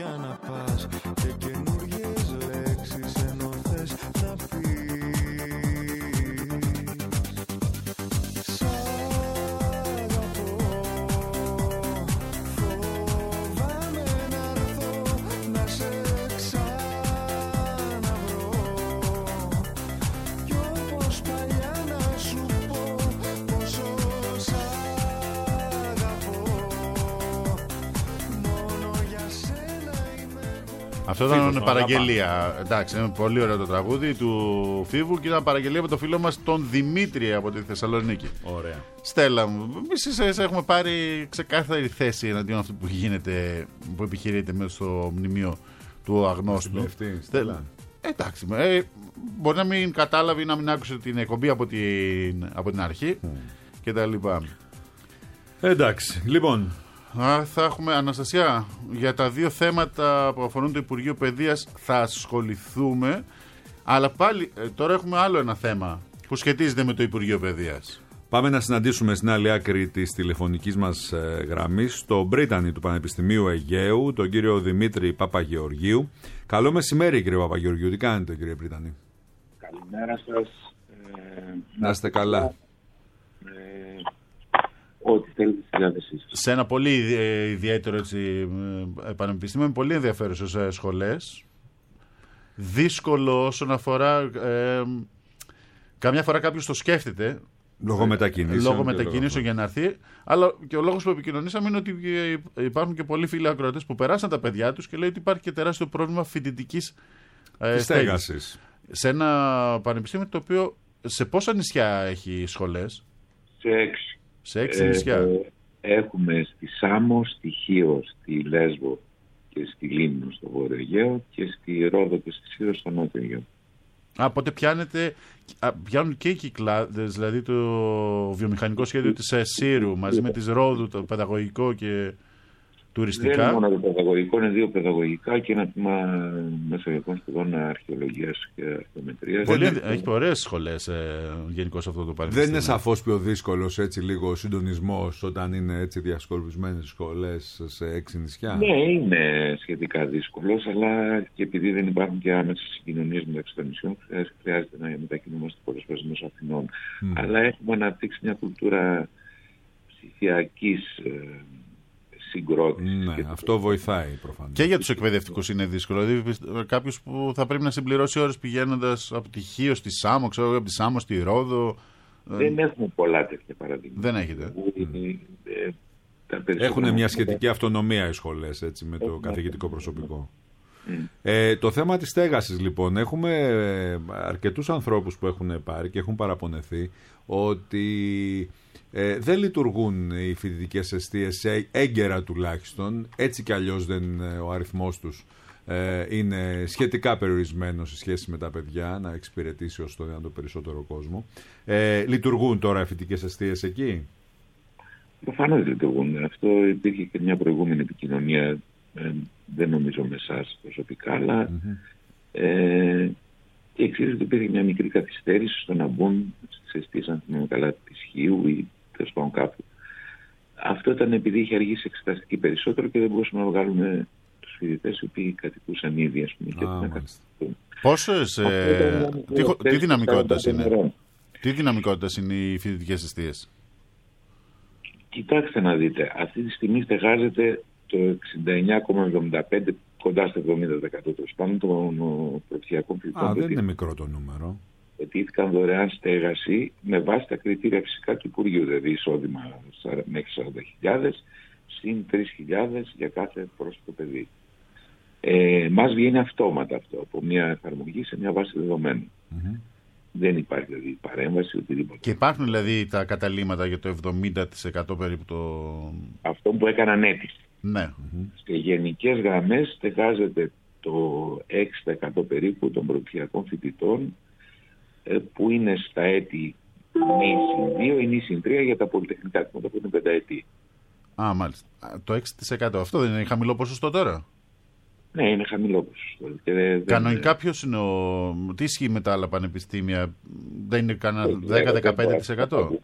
να πας και καινούργιες λέξεις ενώ θες να πεις. Σ' αγαπώ, φοβάμαι να έρθω να σε ξαναβρω κι όπως παλιά να σου πω πόσο σ' αγαπώ. Μόνο για σένα είμαι εγώ. Αυτό ήταν Φίβος, παραγγελία. Εντάξει, είναι πολύ ωραίο το τραγούδι του Φίβου και ήταν παραγγελία με το φίλο μας τον Δημήτρη από τη Θεσσαλονίκη. Ωραία. Στέλλα μου, εμείς έχουμε πάρει ξεκάθαρη θέση εναντίον αυτού που γίνεται, που επιχειρείται μέσα στο μνημείο του αγνώστου. Στέλλα. Εντάξει, ε, μπορεί να μην κατάλαβε ή να μην άκουσε την εκπομπή από την, από την αρχή mm. και τα λοιπά. Εντάξει, λοιπόν. Α, θα έχουμε, Αναστασία, για τα δύο θέματα που αφορούν το Υπουργείο Παιδείας θα ασχοληθούμε, αλλά πάλι ε, τώρα έχουμε άλλο ένα θέμα που σχετίζεται με το Υπουργείο Παιδείας. Πάμε να συναντήσουμε στην άλλη άκρη της τηλεφωνικής μας ε, γραμμής τον Πρίτανη του Πανεπιστημίου Αιγαίου, τον κύριο Δημήτρη Παπαγεωργίου. Καλό μεσημέρι, κύριε Παπαγεωργίου. Τι κάνετε, κύριε Πρίτανη? Καλημέρα σας. Ε, να είστε καλά. Ε, ό,τι θέλετε στη διάθεσή σας. Σε ένα πολύ ε, ιδιαίτερο έτσι, ε, πανεπιστήμιο με πολύ ενδιαφέρουσες ε, σχολές. Δύσκολο όσον αφορά... Ε, καμιά φορά κάποιος το σκέφτεται. Λόγω μετακινήσεων. Λόγω μετακινήσεων για να έρθει. Αλλά και ο λόγος που επικοινωνήσαμε είναι ότι υπάρχουν και πολλοί φίλοι ακροατές που περάσαν τα παιδιά τους και λέει ότι υπάρχει και τεράστιο πρόβλημα φοιτητικής ε, στέγασης. Σε ένα πανεπιστήμιο το οποίο σε πόσα νησιά έχει σχολές? Σε έξι. Σε έξι ε, νησιά. Ε, έχουμε στη Σάμο, στη Χίο, στη Λέσβο και στη Λίμνο στο Βόρειο Αιγαίο και στη Ρόδο και στη Σύρο στο Νότιο Αιγαίο. Α, οπότε πιάνετε, πιάνουν και οι κυκλάδες, δηλαδή το βιομηχανικό σχέδιο της Σύρου μαζί με της Ρόδου, το παιδαγωγικό και τουριστικά. Δεν είναι μόνο το παιδαγωγικό, είναι δύο παιδαγωγικά και ένα τμήμα μεσογειακών σπουδών αρχαιολογίας και αυτομετρίας. Πολύ, είναι... Έχει ωραίες σχολές ε, γενικώς αυτό το πανεπιστήμιο. Δεν είναι σαφώς πιο δύσκολος έτσι λίγο ο συντονισμός όταν είναι έτσι διασκορπισμένες σχολές σε έξι νησιά? Ναι, είναι σχετικά δύσκολος, αλλά και επειδή δεν υπάρχουν και άμεσες συγκοινωνίες μεταξύ των νησιών, χρειάζεται να μετακινούμαστε πολλές φορές μέσω Αθηνών. Mm. Αλλά έχουμε αναπτύξει μια κουλτούρα ψηφιακής ε, συγκρότηση. Ναι, αυτό βοηθάει προφανώς. Και για τους εκπαιδευτικούς είναι δύσκολο. Δηλαδή, κάποιος που θα πρέπει να συμπληρώσει ώρες πηγαίνοντας από τη Χίο στη Σάμο, ξέρω, από τη Σάμο στη Ρόδο. Δεν έχουμε πολλά τέτοια παραδείγματα. Δεν έχετε. Ε, Έχουν μια σχετική αυτονομία οι σχολές έτσι, με το καθηγητικό προσωπικό. Mm. Ε, το θέμα της στέγασης λοιπόν, έχουμε αρκετούς ανθρώπους που έχουν πάρει και έχουν παραπονεθεί ότι ε, δεν λειτουργούν οι φοιτητικές εστίες έγκαιρα τουλάχιστον, έτσι κι αλλιώς δεν, ο αριθμός τους ε, είναι σχετικά περιορισμένος σε σχέση με τα παιδιά, να εξυπηρετήσει ως το δυνατόν περισσότερο κόσμο. Ε, λειτουργούν τώρα οι φοιτητικές εστίες εκεί? Προφανώς λειτουργούν. Αυτό υπήρχε και μια προηγούμενη επικοινωνία, ε, δεν νομίζω με εσάς προσωπικά, αλλά mm-hmm. ε, και εξής ότι υπήρχε μια μικρή καθυστέρηση στο να μπουν στις εστίες, αν θυμάμαι καλά, της Χίου ή τέλος πάντων κάπου. Αυτό ήταν επειδή είχε αργήσει εξεταστική περισσότερο και δεν μπορούσαμε να βγάλουμε τους φοιτητές οι οποίοι κατοικούσαν ήδη, ας πούμε, και ah, να κατοικούν. Πόσες, ε, τι, τι δυναμικότητας είναι, τι δυναμικότητας είναι οι φοιτητικές εστίες? Κοιτάξτε να δείτε, αυτή τη στιγμή στεγάζεται το εξήντα εννιά κόμμα εβδομήντα πέντε, κοντά στο εβδομήντα τοις εκατό των πρωτοψηφιακών φοιτητών. Α, δεν είναι μικρό το νούμερο. Αιτήθηκαν δωρεάν στέγαση με βάση τα κριτήρια φυσικά του Υπουργείου, δηλαδή εισόδημα μέχρι σαράντα χιλιάδες, συν τρεις χιλιάδες για κάθε πρόσωπο παιδί. Ε, μας βγαίνει αυτόματα αυτό, από μια εφαρμογή σε μια βάση δεδομένων. Mm-hmm. Δεν υπάρχει δηλαδή παρέμβαση οτιδήποτε. Και υπάρχουν δηλαδή τα καταλήμματα για το εβδομήντα τοις εκατό περίπου το... Αυτό που έκαναν αίτηση. Ναι. Σε γενικές γραμμές στεγάζεται το έξι τοις εκατό περίπου των πρωτοψηφιακών φοιτητών που είναι στα έτη νη δύο ή νη τρία για τα πολυτεχνικά τμήματα που είναι πενταετή. Α, μάλιστα. Το έξι τοις εκατό. Αυτό δεν είναι χαμηλό ποσοστό τώρα? Ναι, είναι χαμηλό ποσοστό. Δεν... Κανονικά ποιος είναι ο... Τι ισχύει με τα άλλα πανεπιστήμια? Δεν είναι κανένα δέκα με δεκαπέντε τοις εκατό?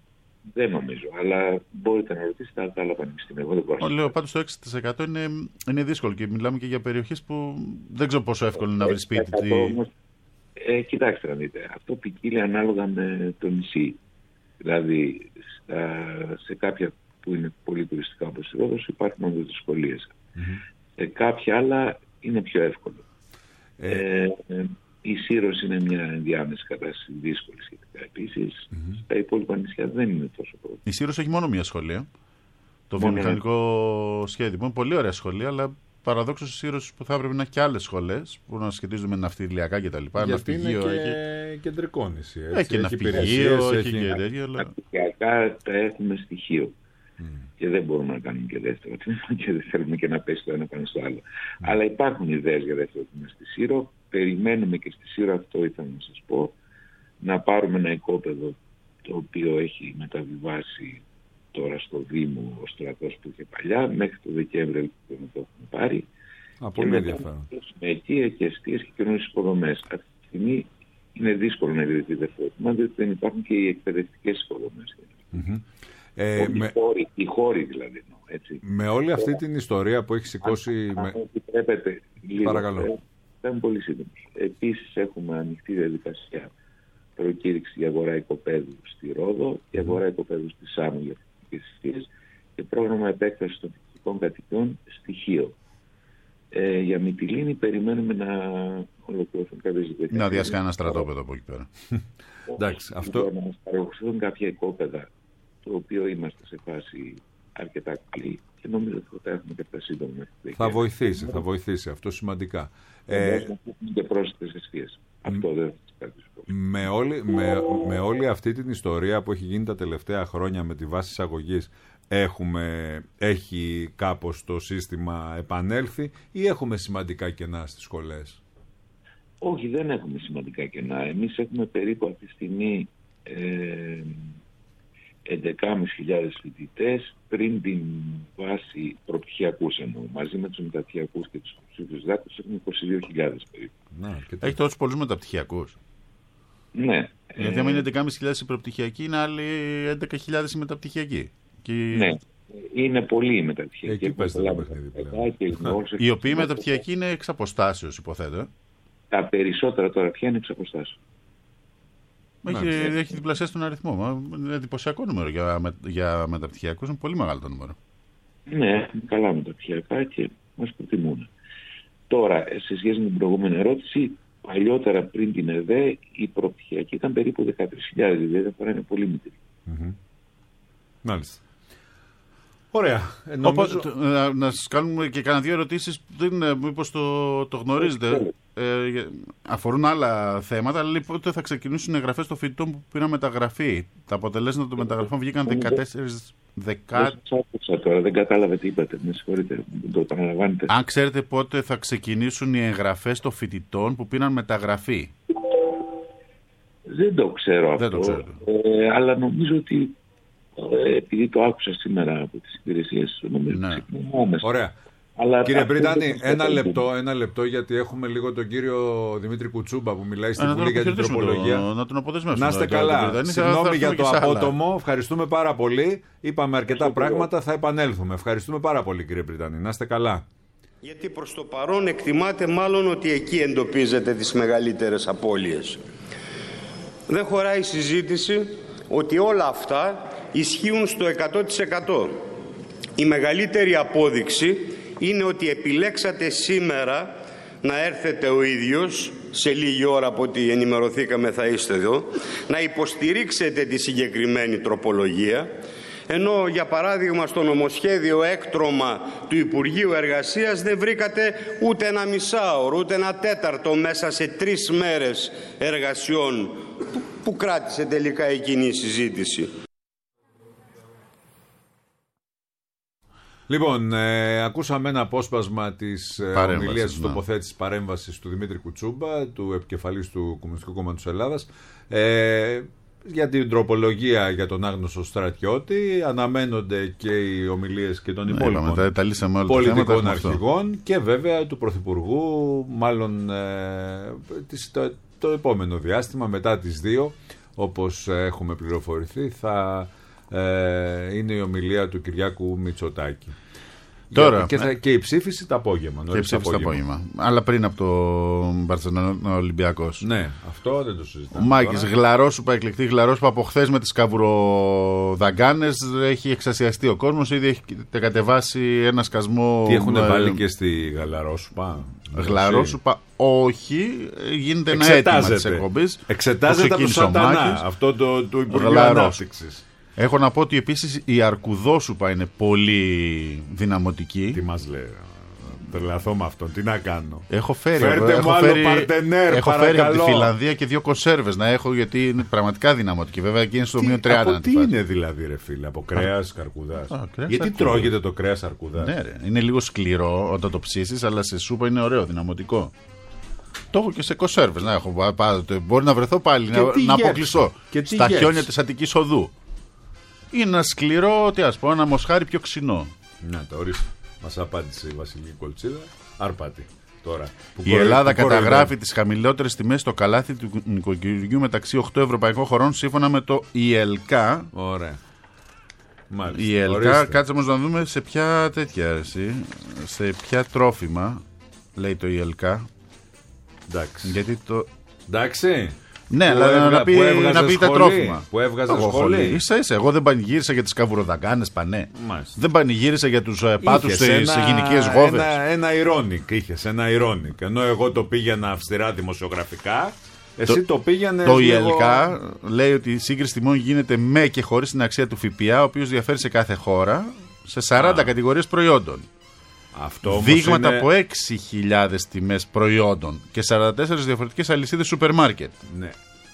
Δεν νομίζω, αλλά μπορείτε να ρωτήσετε τα άλλα πανεπιστήμια. Εγώ δεν μπορώ. Λέω πάντως το έξι τοις εκατό είναι, είναι δύσκολο και μιλάμε και για περιοχές που δεν ξέρω πόσο εύκολο είναι να βρει σπίτι. Τι... Όμως, ε, κοιτάξτε να δείτε, αυτό ποικίλει ανάλογα με το νησί. Δηλαδή, στα, σε κάποια που είναι πολύ τουριστικά όπως η Ρόδος υπάρχουν όντως δυσκολίες. Mm-hmm. Σε κάποια άλλα είναι πιο εύκολο. Ε... Ε, ε, η Σύρος είναι μια ενδιάμεση κατάσταση δύσκολη σχετικά επίσης. Mm-hmm. Στα υπόλοιπα νησιά δεν είναι τόσο πρόβλημα. Η Σύρος έχει μόνο μια σχολεία. Το βιομηχανικό σχέδιο. Είναι πολύ ωραία σχολεία, αλλά παραδόξως η Σύρος που θα έπρεπε να έχει και άλλες σχολές που να σχετίζονται με ναυτιλιακά κτλ. Γιατί είναι και έχει... κεντρικό νησί. Έτσι. Έχει και ναυπηγείο, έχει και τέτοια. Αλλά... ναυτιλιακά τα έχουμε στοιχείο. Mm. Και δεν μπορούμε να κάνουμε και δεύτερο τμήμα και δεν θέλουμε και να πέσει το ένα πάνω στο άλλο. Mm. Αλλά υπάρχουν ιδέες για δεύτερο τμήμα στη Σύρο. Περιμένουμε και στη Σύρο, αυτό ήθελα να σας πω, να πάρουμε ένα οικόπεδο το οποίο έχει μεταβιβάσει τώρα στο Δήμο ο στρατός που είχε παλιά, μέχρι το Δεκέμβριο που το έχουμε πάρει. Α, πολύ ενδιαφέρον. Με εκεί και εστίες και καινούριες υποδομές. Αυτή τη στιγμή είναι δύσκολο να ιδρυθεί δεύτερο τμήμα, διότι δεν υπάρχουν και οι εκπαιδευτικές υποδομές. Mm-hmm. Ε, με... χώροι, οι χώροι δηλαδή. Έτσι. Με όλη αυτή Τώρα, την ιστορία που έχει σηκώσει... Αν, με... αν επιτρέπετε λίγο, παρακαλώ. Θα είμαι πολύ σύντομος. Επίσης έχουμε ανοιχτή διαδικασία προκήρυξη για αγορά οικοπαίδου στη Ρόδο και αγορά οικοπαίδου στη Σάμο για φοιτητικές εστίες και πρόγραμμα επέκτασης των φοιτητικών κατοικιών στοιχείο. Ε, για Μυτιλήνη περιμένουμε να ολοκληρωθούν κάποιες δικαιές. Να διάσει ένα στρατόπεδο από εκεί πέρα. Εντάξει, αυτό... Να μας παροχθούν κάποια οικόπεδα, το οποίο είμαστε σε φάση αρκετά καλή και νομίζω ότι θα έχουμε και τα σύντομα. Θα βοηθήσει, θα βοηθήσει αυτό σημαντικά. Ε, και πρόσθετες αιστείες. Αυτό δεν θα με όλη, με, με όλη αυτή την ιστορία που έχει γίνει τα τελευταία χρόνια με τη βάση εισαγωγής, έχουμε, έχει κάπως το σύστημα επανέλθει ή έχουμε σημαντικά κενά στις σχολές? Όχι, δεν έχουμε σημαντικά κενά. Εμείς έχουμε περίπου αυτή τη στιγμή ε, έντεκα χιλιάδες πεντακόσιους φοιτητές πριν την βάση προπτυχιακούς εννοώ. Μαζί με τους μεταπτυχιακούς και τους υποψήφιους διδάκτες έχουμε είκοσι δύο χιλιάδες περίπου. Να, έχει τόσους πολλούς μεταπτυχιακούς? Ναι. Γιατί άμα είναι έντεκα χιλιάδες πεντακόσιους οι προπτυχιακοί, είναι άλλοι έντεκα χιλιάδες οι μεταπτυχιακοί. Και... Ναι. Είναι πολλοί οι μεταπτυχιακοί. Εκεί παίζεται το παιχνίδι. Οι οποίοι μεταπτυχιακοί είναι εξ αποστάσεως, υποθέτω. Τα περισσότερα τώρα πια είναι εξ αποστάσεως. Έχει, έχει διπλασιάσει τον αριθμό. Είναι εντυπωσιακό νούμερο για, με, για μεταπτυχιακούς. Είναι πολύ μεγάλο το νούμερο. Ναι, καλά μεταπτυχιακά και μας προτιμούν. Τώρα, σε σχέση με την προηγούμενη ερώτηση, παλιότερα πριν την ΕΔΕ, η προπτυχιακή ήταν περίπου δεκατρείς χιλιάδες, δηλαδή δεν φορά είναι πολύ μικρή. Mm-hmm. Μάλιστα. Ωραία. Ε, νομίζω... Οπότε, να, να σας κάνουμε και κανένα δύο ερωτήσεις, μήπως το, το γνωρίζετε. Ε, αφορούν άλλα θέματα, αλλά πότε θα ξεκινήσουν οι εγγραφές των φοιτητών που πήραν μεταγραφή? Τα αποτελέσματα των μεταγραφών βγήκαν δεκατέσσερις Δεκάτου. Δεν τώρα, δεν κατάλαβε τι είπατε. Με συγχωρείτε, το επαναλαμβάνετε. Αν ξέρετε πότε θα ξεκινήσουν οι εγγραφές των φοιτητών που πήραν μεταγραφή? Δεν το ξέρω αυτό. Δεν το ξέρω. Ε, αλλά νομίζω ότι ε, επειδή το άκουσα σήμερα από τις υπηρεσίες, νομίζω ναι. ότι Ωραία. Αλλά κύριε Μπριτάνη, ένα λεπτό, ένα λεπτό, γιατί έχουμε λίγο τον κύριο Δημήτρη Κουτσούμπα που μιλάει στην Βουλή για την τροπολογία. Το, να τον αποδεσμεύσουμε. Να είστε καλά. Συγγνώμη για το απότομο. Ευχαριστούμε πάρα πολύ. Είπαμε αρκετά πράγματα. Θα επανέλθουμε. Ευχαριστούμε πάρα πολύ, κύριε Μπριτάνη. Να είστε καλά. Γιατί προς το παρόν εκτιμάται μάλλον ότι εκεί εντοπίζετε τις μεγαλύτερες απώλειες. Δεν χωράει συζήτηση ότι όλα αυτά ισχύουν στο εκατό τοις εκατό. Η μεγαλύτερη απόδειξη είναι ότι επιλέξατε σήμερα να έρθετε ο ίδιος, σε λίγη ώρα από ό,τι ενημερωθήκαμε θα είστε εδώ, να υποστηρίξετε τη συγκεκριμένη τροπολογία, ενώ για παράδειγμα στο νομοσχέδιο έκτρωμα του Υπουργείου Εργασίας δεν βρήκατε ούτε ένα μισάωρο, ούτε ένα τέταρτο μέσα σε τρεις μέρες εργασιών που, που κράτησε τελικά εκείνη η συζήτηση. Λοιπόν, ε, ακούσαμε ένα απόσπασμα της ε, ομιλίας της τοποθέτησης παρέμβασης του Δημήτρη Κουτσούμπα, του επικεφαλής του Κομμουνιστικού Κόμματος Ελλάδας, ε, για την τροπολογία για τον άγνωστο στρατιώτη. Αναμένονται και οι ομιλίες και των υπόλοιπων ναι, τα, τα πολιτικών αρχηγών και βέβαια του Πρωθυπουργού, μάλλον ε, τις, το, το επόμενο διάστημα, μετά τις δύο, όπως έχουμε πληροφορηθεί, θα Ε, είναι η ομιλία του Κυριάκου Μητσοτάκη. Τώρα, και, θα, και η ψήφιση το απόγευμα. Και η ψήφιση το απόγευμα. Αλλά πριν από το Μπαρσελόνα Ολυμπιακός. Ναι, αυτό δεν το συζητάμε. Ο Μάκης, γλαρόσουπα, εκλεκτή γλαρόσουπα από χθες με τις καβουροδαγκάνες. Έχει εξασιαστεί ο κόσμος. Ήδη έχει κατεβάσει ένα σκασμό. Τι έχουν βάλει και στη γλαρόσουπα. Γλαρόσουπα, όχι. Γίνεται ένα αίτημα της εκπομπής. Εξετάζεται το σατανά. Αυτό το, το Υπουργείο Ανάπτυξης. Έχω να πω ότι επίσης η αρκουδόσουπα είναι πολύ δυναμωτική. Τι μας λέει, τρελαθώ με αυτό, τι να κάνω. Έχω φέρει, Φέρτε έχω μου άλλο φέρει, παρτενέρ, έχω παρακαλώ. φέρει από τη Φιλανδία και δύο κονσέρβες να έχω, γιατί είναι πραγματικά δυναμωτική. Βέβαια εκεί είναι στο μείον τριάντα. Από τι είναι δηλαδή, ρε φίλε, από κρέας καρκουδάς. Α, κρέας γιατί αρκουδάς. Τρώγεται το κρέας αρκουδάς. Ναι, ρε, είναι λίγο σκληρό όταν το ψήσεις, αλλά σε σούπα είναι ωραίο, δυναμωτικό. Το έχω και σε κονσέρβες να έχω. Μπορεί να βρεθώ πάλι, να, να αποκλειστώ στα γεύση. Χιόνια της Αττικής Οδού. Είναι ένα σκληρό, τι ας πω, ένα μοσχάρι πιο ξινό. Να το ορίστε. Μας απάντησε η Βασιλική Κολτσίδα. Άρπατη. Τώρα, που η Ελλάδα που καταγράφει τις χαμηλότερες τιμές στο καλάθι του νοικοκυριού μεταξύ οκτώ ευρωπαϊκών χωρών σύμφωνα με το ι ελ κέι. Ωραία. Μάλιστα. Η ι ελ κέι, κάτσε όμως να δούμε σε ποια τέτοια εσύ, σε ποια τρόφιμα λέει το ι ελ κέι. Εντάξει. Γιατί το... Εντάξει. Ναι, αλλά έβγα... να πει, να πει τα τρόφιμα. Που έβγαζε σχολή. Ίσα ίσα. Εγώ δεν πανηγύρισα για τις καβουροδαγκάνες πανέ. Μάλιστα. Δεν πανηγύρισα για τους πάτους σε γυναικείες γόβες. Ένα, ένα ironic είχες, ένα ironic. Ενώ εγώ το πήγαινα αυστηρά δημοσιογραφικά, εσύ το, το πήγαινε. Το λίγο... ι ελ κέι λέει ότι η σύγκριση τιμών γίνεται με και χωρίς την αξία του ΦΠΑ, ο οποίος διαφέρει σε κάθε χώρα σε σαράντα Α. κατηγορίες προϊόντων. Αυτό δείγματα είναι... από έξι χιλιάδες τιμές προϊόντων και σαράντα τέσσερις διαφορετικές αλυσίδες σούπερ μάρκετ. Ναι.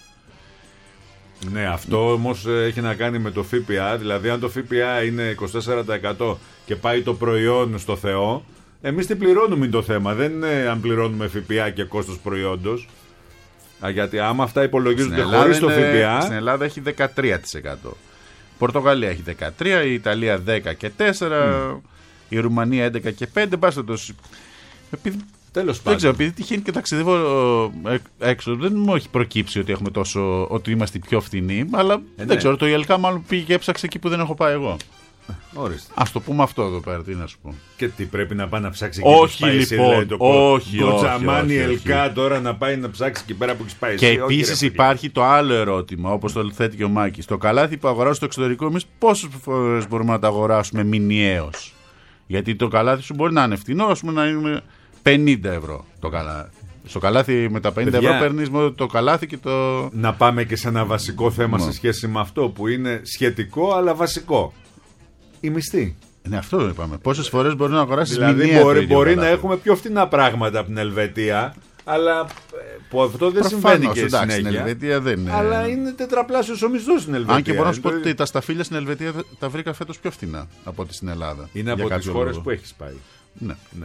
Ναι, αυτό όμως έχει να κάνει με το ΦΠΑ. Δηλαδή, αν το ΦΠΑ είναι είκοσι τέσσερα τοις εκατό και πάει το προϊόν στο Θεό, εμείς τι πληρώνουμε είναι το θέμα. Δεν είναι αν πληρώνουμε ΦΠΑ και κόστος προϊόντος. Α, γιατί άμα αυτά υπολογίζονται χωρίς το ΦΠΑ. Στην Ελλάδα έχει δεκατρία τοις εκατό. Η Πορτογαλία έχει δεκατρία τοις εκατό, η Ιταλία δέκα τοις εκατό και τέσσερα τοις εκατό, mm. η Ρουμανία έντεκα τοις εκατό και πέντε τοις εκατό. Επειδή... Τέλος δεν πάντων. ξέρω, επειδή τυχαίνει και ταξιδεύω έξω, δεν μου έχει προκύψει ότι, έχουμε τόσο, ότι είμαστε πιο φθηνοί, αλλά ε, δεν ναι. ξέρω, το ι ελ κέι μάλλον πήγε και έψαξε εκεί που δεν έχω πάει εγώ. Ορίστε. Ας το πούμε αυτό εδώ πέρα, τι να σου πω. Και τι πρέπει να πάει να ψάξει εκεί όχι, που πάει λοιπόν, εσύ, το όχι, το όχι, Τζαμάνι ι ελ κέι τώρα να πάει να ψάξει εκεί πέρα που έχει πάει και εσύ. Και επίσης υπάρχει το άλλο ερώτημα, όπως το θέτει και ο Μάκης. Το καλάθι που αγοράζω στο εξωτερικό, εμείς πόσες φορές μπορούμε να το αγοράσουμε μηνιαίως? Γιατί το καλάθι σου μπορεί να είναι φθηνό, ας πούμε να είναι πενήντα ευρώ το καλάθι. Στο καλάθι με τα πενήντα ευρώ παίρνεις μόνο το καλάθι και το... Να πάμε και σε ένα βασικό θέμα Μο. σε σχέση με αυτό που είναι σχετικό αλλά βασικό. Η μισθή. Ναι, αυτό είπαμε. Πόσες φορές μπορεί να αγοράσεις δηλαδή μηνιαία? μπορεί, μπορεί να έχουμε πιο φθηνά πράγματα από την Ελβετία, αλλά που αυτό δεν Προφανώς, συμβαίνει και εντάξει, συνέχεια. Στην Ελβετία δεν είναι. Αλλά είναι τετραπλάσιος ο μισθός στην Ελβετία. Αν και μπορώ να σου πω ότι τα σταφύλια στην Ελβετία τα βρήκα φέτος πιο φθηνά από ότι στην Ελλάδα. Είναι από τις χώρες που έχεις πάει. Ναι. ναι.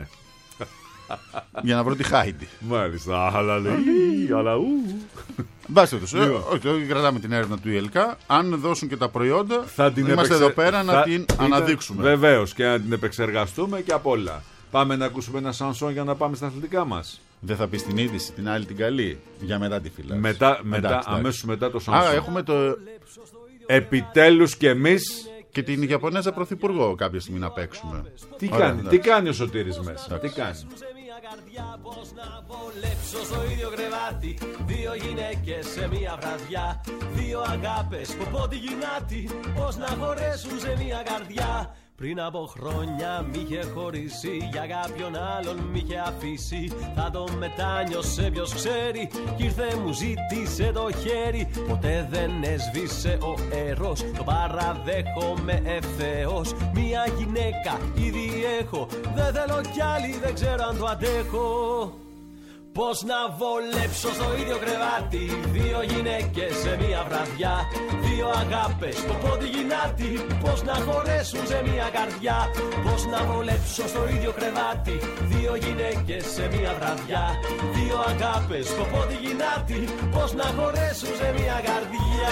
Για να βρω τη Χάιντι. Μάλιστα. Αλλά ου. Μπάστε τους. Όχι, κρατάμε την έρευνα του ι ελ κέι. Αν δώσουν και τα προϊόντα, θα την είμαστε επεξε... εδώ πέρα θα... να την Ήταν... αναδείξουμε. Βεβαίως και να την επεξεργαστούμε και απ' όλα. Πάμε να ακούσουμε ένα σανσόν για να πάμε στα αθλητικά μας. Δεν θα πει την είδηση, την άλλη την καλή. Για μετά τη φυλάξη. Μετά, μετά, αμέσως μετά το σανσόν. Άρα έχουμε το. Επιτέλους κι εμείς. Και την Ιαπωνέζα πρωθυπουργό κάποια στιγμή να παίξουμε. Τι, Ωραία, κάνει, τι κάνει ο Σωτήρης μέσα. Τι κάνει. Πώς να βολέψω στο ίδιο κρεβάτι δύο γυναίκες σε μία βραδιά. Δύο αγάπες που πότε γυνάτι. Πώς να χωρέσουν σε μία καρδιά. Πριν από χρόνια μ' είχε χωρίσει, για κάποιον άλλον μ' είχε αφήσει. Θα το μετάνιωσε ποιος ξέρει, κι ήρθε μου ζήτησε το χέρι. Ποτέ δεν έσβησε ο έρος, το παραδέχομαι ευθέως. Μια γυναίκα ήδη έχω, δεν θέλω κι άλλη, δεν ξέρω αν το αντέχω. Πώς να βολέψω στο ίδιο κρεβάτι δύο γυναίκες σε μία βραδιά. Δύο αγάπες που πόντι γυνάτι. Πώς να χωρέσουν σε μία καρδιά. Πώς να βολέψω στο ίδιο κρεβάτι δύο γυναίκες σε μία βραδιά. Δύο αγάπες που πόντι γυνάτι. Πώς να χωρέσουν σε μία καρδιά.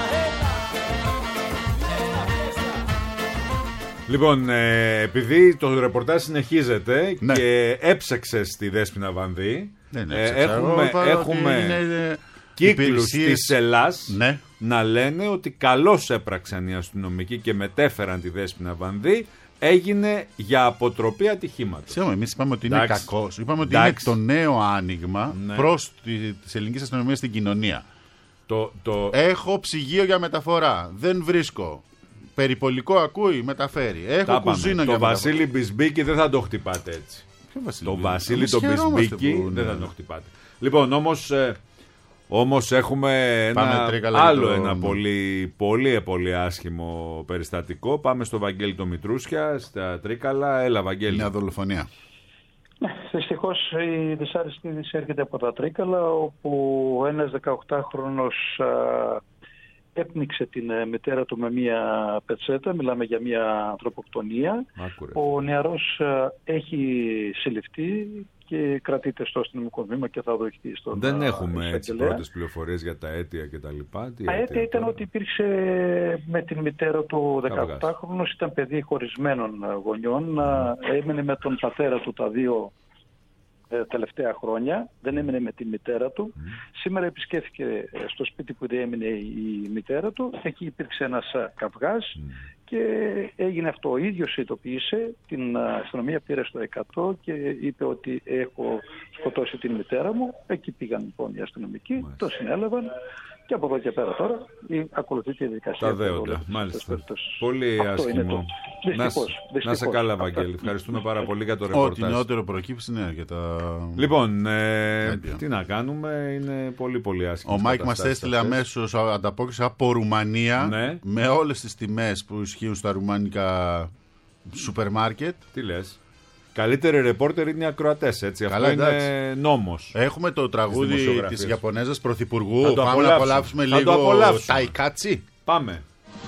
Λοιπόν, ε, επειδή το ρεπορτάζ συνεχίζεται ναι. και έψαξες τη Δέσποινα Βανδύ, ναι, ναι, ε, έχουμε, εγώ, έχουμε είναι, κύκλους υπηρεσίες... της Ελλάς ναι. να λένε ότι καλώς έπραξαν οι αστυνομικοί και μετέφεραν τη Δέσποινα Βανδύ. Έγινε για αποτροπή ατυχήματος. Συγγνώμη, εμείς είπαμε ότι είναι κακός. Είπαμε ότι Εντάξει. είναι το νέο άνοιγμα ναι. προς της ελληνικής αστυνομίας στην κοινωνία. Το, το... Έχω ψυγείο για μεταφορά. Δεν βρίσκω. Περιπολικό ακούει, μεταφέρει. Έχω κουζίνα για το Βασίλη Μπισμπίκη δεν θα το χτυπάτε έτσι. Βασίλη, το Βασίλη τον Μπισμπίκη που, ναι. δεν θα το χτυπάτε. Λοιπόν, όμως, ε, όμως έχουμε ένα άλλο το... ένα πολύ, πολύ, πολύ άσχημο περιστατικό. Πάμε στο Βαγγέλη το Μητρούσια, στα Τρίκαλα. Έλα, Βαγγέλη. Μια δολοφονία. Ναι, δυστυχώς η δυσάρεστη είδηση έρχεται από τα Τρίκαλα, όπου ένας δεκαοκτάχρονος έπνιξε την μητέρα του με μια πετσέτα. Μιλάμε για μια ανθρωποκτονία. Άκουρε. Ο νεαρός έχει συλληφθεί και κρατείται στο αστυνομικό τμήμα και θα δοχτεί στον Δεν έχουμε έτσι πρώτες πληροφορίες για τα αίτια και τα λοιπά. Τα αίτια ήταν τώρα? Ότι υπήρξε με την μητέρα του δεκαοκτάχρονος, ήταν παιδί χωρισμένων γονιών, mm. έμεινε με τον πατέρα του τα δύο ε, τελευταία χρόνια, δεν έμεινε με τη μητέρα του. Mm. Σήμερα επισκέφθηκε στο σπίτι που έμεινε η μητέρα του, εκεί υπήρξε ένας καυγάς mm. και έγινε αυτό. Ο ίδιος ειδοποίησε, την αστυνομία πήρε στο εκατό και είπε ότι έχω σκοτώσει την μητέρα μου. Εκεί πήγαν λοιπόν οι αστυνομικοί, mm. το συνέλαβαν και από εδώ και πέρα τώρα ακολουθεί τη διαδικασία. Τα δέοντα, μάλιστα. Πολύ άσχημο. Να, να σε καλά, Βαγγέλη. Ευχαριστούμε πάρα πολύ για το ρεπορτάζ. Ό,τι νεότερο προκύψει, ναι, για τα... Λοιπόν, ε, τι να κάνουμε, είναι πολύ πολύ άσχημο. Ο Μάικ μας έστειλε αμέσως ανταπόκριση από Ρουμανία, ναι. με όλες τις τιμές που ισχύουν στα ρουμάνικα σούπερ μάρκετ. Τι λες? Καλύτεροι ρεπόρτερ είναι οι ακροατές, έτσι. Καλά, αυτό είναι εντάξει. Νόμος. Έχουμε το τραγούδι της Ιαπωνέζας Πρωθυπουργού. Πάμε να απολαύσουμε θα λίγο το Ταϊκάτσι. Πάμε.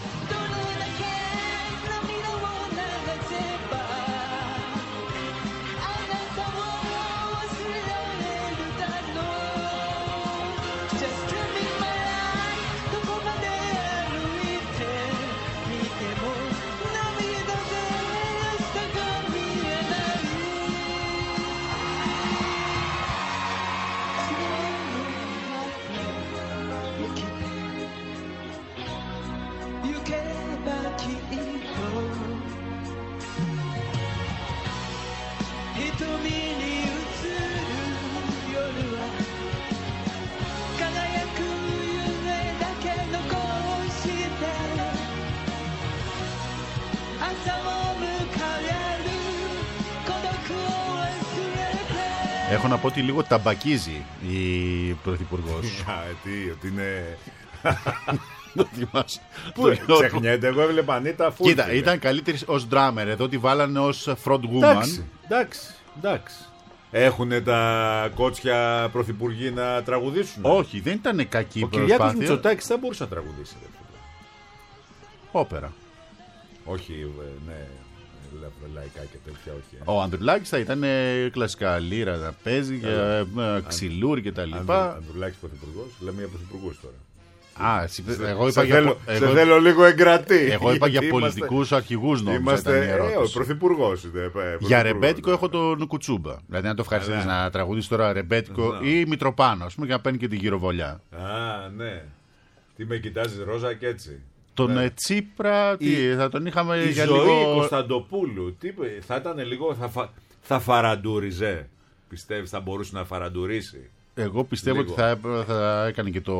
Έχω να πω ότι λίγο ταμπακίζει η Πρωθυπουργός. Τι, ότι είναι... Το θυμάσαι. Πού ξεχνιέται, εγώ έβλεπα Ανίτα Φούλ. Κοίτα, ήταν καλύτερη ως drummer, εδώ τη βάλανε ως front woman. Εντάξει, εντάξει, εντάξει. Έχουνε τα κότσια πρωθυπουργοί να τραγουδήσουν? Όχι, δεν ήταν κακή ο προσπάθεια. Ο Κυριάκος Μητσοτάκης θα μπορούσε να τραγουδήσει. Όπερα. Όχι, ναι, λαϊκά και τέτοια, όχι. Ο Ανδρουλάκης θα ήταν κλασικά λύρα να παίζει, για ξυλούρι και τα λοιπά. Ανδρουλάκης πρωθυπουργός, λέμε για πρωθυπουργούς τώρα. Α, εγώ είπα σε για, θέλω, εγώ, σε θέλω λίγο εγκρατή. Εγώ είπα για πολιτικούς αρχηγούς νόμους. Είμαστε ε, ο πρωθυπουργός. Ε, για ρεμπέτικο έχω τον Κουτσούμπα. Δηλαδή να το ευχαριστείς να τραγουδείς τώρα ρεμπέτικο ή Μητροπάνο, ας πούμε, για να παίρνει και την γυροβολιά. Α, ναι. Τι με κοιτάζεις Ρόζα και έτσι. Τον ναι. Τσίπρα, τι, η, θα τον είχαμε η για ζωή λίγο... Κωνσταντοπούλου, τι, θα ήταν λίγο, θα, φα, θα φαραντούριζε. Πιστεύεις θα μπορούσε να φαραντουρίσει? Εγώ πιστεύω λίγο. Ότι θα, θα έκανε και το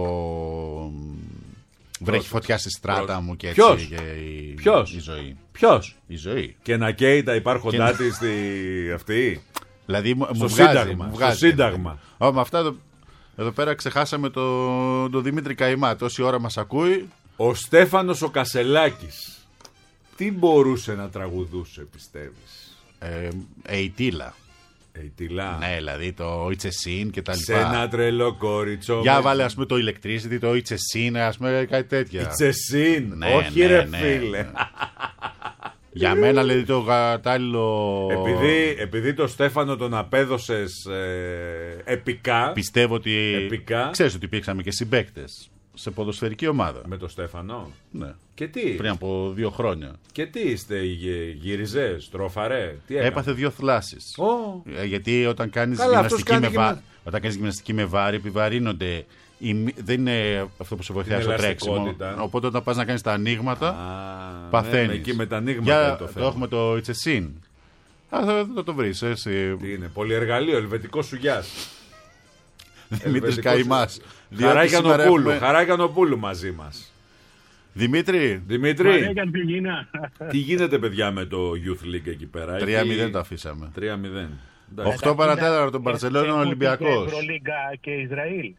βρέχει φωτιά στη στράτα Πρώτος. Μου και έτσι. Ποιος? Και η, Ποιος? η ζωή. Ποιος? Η ζωή. Και να καίει τα υπάρχοντά της στη... αυτή. Δηλαδή μου στο βγάζει, σύνταγμα. Μου βγάζει, στο σύνταγμα. Ω, με αυτά εδώ, εδώ πέρα ξεχάσαμε τον το Δημήτρη Καημά. Τόση ώρα μας ακούει. Ο Στέφανος ο Κασελάκης. Τι μπορούσε να τραγουδούσε, πιστεύεις? Ε, Ειτήλα. Ειτήλα. Ναι, δηλαδή το It's a Sin και τα λοιπά. Σε ένα τρελό κόριτσο. Για βάλε ας πούμε το Electricity, το It's a Sin, ας πούμε κάτι τέτοια. It's a Sin. Ναι, όχι ναι, ρε ναι, φίλε. Ναι. Για μένα δηλαδή το κατάλληλο... Επειδή, επειδή το Στέφανο τον απέδωσες ε, επικά. Πιστεύω ότι... Επικά. Ξέρεις ότι υπήρξαμε και συμπαίκτες σε ποδοσφαιρική ομάδα. Με το Στέφανο. Ναι. Και τι? Πριν από δύο χρόνια. Και τι είστε, γύριζε, στροφαρέ? Τι έκανε? Έπαθε δύο θλάσσεις. Oh. Γιατί όταν κάνεις, Καλά, γυμναστική με, βα... όταν κάνεις γυμναστική με βάρη επιβαρύνονται Η, δεν είναι αυτό που σε βοηθάει στο τρέξιμο. Οπότε όταν πας να κάνεις τα ανοίγματα, παθαίνεις. Ναι, εκεί με τα ανοίγματα Για, το, το έχουμε το It's a Sin. Α, θα το, το βρεις, εσύ. Τι είναι, πολυεργαλείο, ελβετικό σουγιάς. Δημήτρης Καϊμάς. Χαράκιανοπούλου, έχουμε... Χαράκιανοπούλου μαζί μας. Δημήτρη. Δημήτρη. Τι γίνεται, παιδιά, με το Youth League εκεί πέρα? τρία μηδέν το αφήσαμε. τρία μηδέν. οκτώ παρατέταρτο τον Μπαρσελόνα Ολυμπιακός. Ευρωλίγκα και Ισραήλ.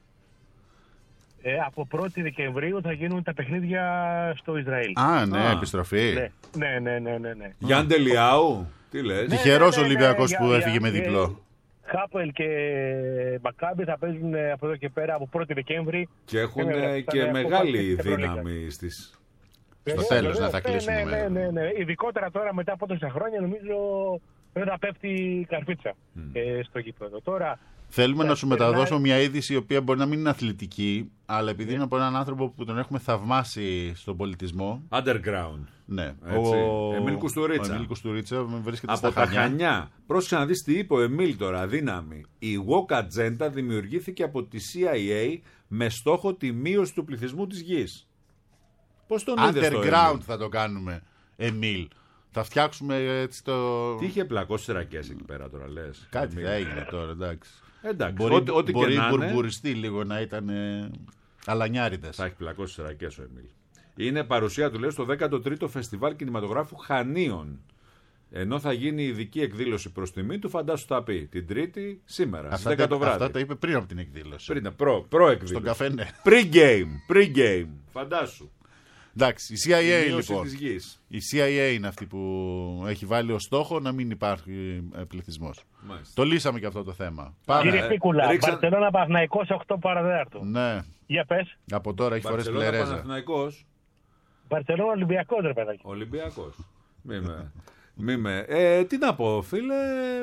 Ε, από πρώτη Δεκεμβρίου θα γίνουν τα παιχνίδια στο Ισραήλ. Α, ναι, Α. επιστροφή. Ναι, ναι, ναι, ναι, ναι. Γιάνντε Λιάου, τι λες? Τυχερός ναι, ναι, ναι, Ολυμπιακός ναι, που για, έφυγε για, με διπλό. Χάπελ και Μακάμπι θα παίζουν από εδώ και πέρα από πρώτη Δεκέμβρη. Και έχουν και, και μεγάλη δύναμη στις... Στο τέλος να θα κλείσουμε. Ναι, ναι, ναι, ναι. Ειδικότερα τώρα μετά από τόσα χρόνια νομίζω δεν θα πέφτει η καρφίτσα mm. ε, στο γήπεδο. Τώρα... Θέλουμε να σου μεταδώσω μια είδηση η οποία μπορεί να μην είναι αθλητική, αλλά επειδή είναι από έναν άνθρωπο που τον έχουμε θαυμάσει στον πολιτισμό. Underground. Ναι. Έτσι. Ο Εμίλ Κουστουρίτσα. Ο Εμίλ Κουστουρίτσα βρίσκεται από στα τα Χανιά. Πρόσεξε να δεις τι είπε ο Εμίλ τώρα, δύναμη. Η Woke Agenda δημιουργήθηκε από τη σι άι έι με στόχο τη μείωση του πληθυσμού της γης. Πώς τον είδες το Underground θα το κάνουμε, Εμίλ. Θα φτιάξουμε έτσι το... Τι είχε πλακώσει στις ρακές εκεί πέρα τώρα, λες? Κάτι θα έγινε τώρα, εντάξει. Εντάξει, μπορεί ό,τι, ό,τι μπορεί και να μπουρμπουριστεί λίγο να ήταν ε, αλανιάριδες. Θα έχει πλακώσει στις ρακές ο Εμίλ. Είναι παρουσία του, λέει, στο δέκατο τρίτο Φεστιβάλ Κινηματογράφου Χανίων. Ενώ θα γίνει ειδική εκδήλωση προς τιμή του, φαντάσου θα πει την Τρίτη σήμερα, στις δέκα το βράδυ. Αυτά τα είπε πριν από την εκδήλωση. Πριν, προ, προ εκδήλωση. Στον καφέ, ναι. Pre-game, pre-game. Φαντάσου. Εντάξει, η σι άι έι η λοιπόν. Η σι άι έι είναι αυτή που έχει βάλει ως στόχο να μην υπάρχει πληθυσμός. Το λύσαμε και αυτό το θέμα. Κύριε Πίκουλα, Μπαρσελόνα Παναθηναϊκός οκτώ παραδέταρτο. Ναι. Για πες. Από τώρα έχει φορές πλερέζα. Παναθηναϊκός. Μπαρσελόνα Ολυμπιακός, ρε παιδάκι. Ολυμπιακός. Μη με. Μη με. Ε, τι να πω, φίλε.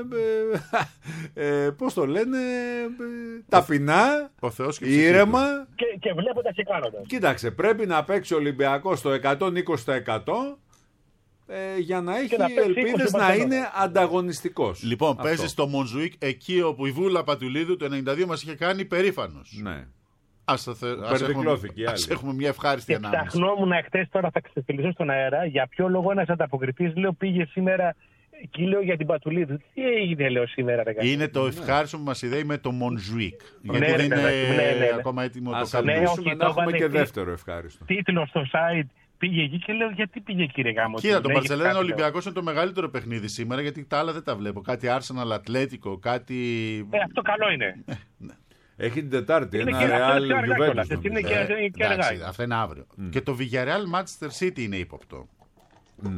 Ε, ε, πώς το λένε. Ε, ταπεινά. Ο Θεός και ήρεμα. Και, και βλέποντας και κάνοντας. Κοίταξε, πρέπει να παίξει ο Ολυμπιακός στο εκατόν είκοσι τοις εκατό ε, για να έχει ελπίδες να είναι ανταγωνιστικός. Λοιπόν, αυτό. Παίζει στο Μονζουίκ εκεί όπου η Βούλα Πατουλίδου το ενενήντα δύο μας είχε κάνει περήφανος. Ναι. Ας, θε... ας, έχουμε... ας έχουμε μια ευχάριστη ανάμεση. Ψαχνόμουν χτες, τώρα θα ξεφυλίσω στον αέρα, για ποιο λόγο ένας ανταποκριτής, λέω, πήγε σήμερα και λέω για την Πατουλίδου. Τι έγινε, λέω, σήμερα, ρε, είναι το ευχάριστο που μας ιδέει με το Μονζουίκ. Γιατί ναι, δεν είναι ναι, ναι, ναι. ακόμα έτοιμο ας το καλούμε. Ναι, όχι, να έχουμε και δεύτερο ευχάριστο. Τίτλο στο site. Πήγε εκεί και λέω γιατί πήγε, κύριε Γάμο. Κοίτα, το Μπαρσελόνα Ολυμπιακός είναι το μεγαλύτερο παιχνίδι σήμερα, γιατί τα άλλα δεν τα βλέπω. Κάτι Arsenal, Ατλέτικο, κάτι. Ε, αυτό καλό είναι. Ε, ναι. Έχει την Τετάρτη ένα Real Juventus. Είναι και αργά. Αυτά είναι αύριο. Mm. Και το Villarreal Manchester City είναι ύποπτο. Mm.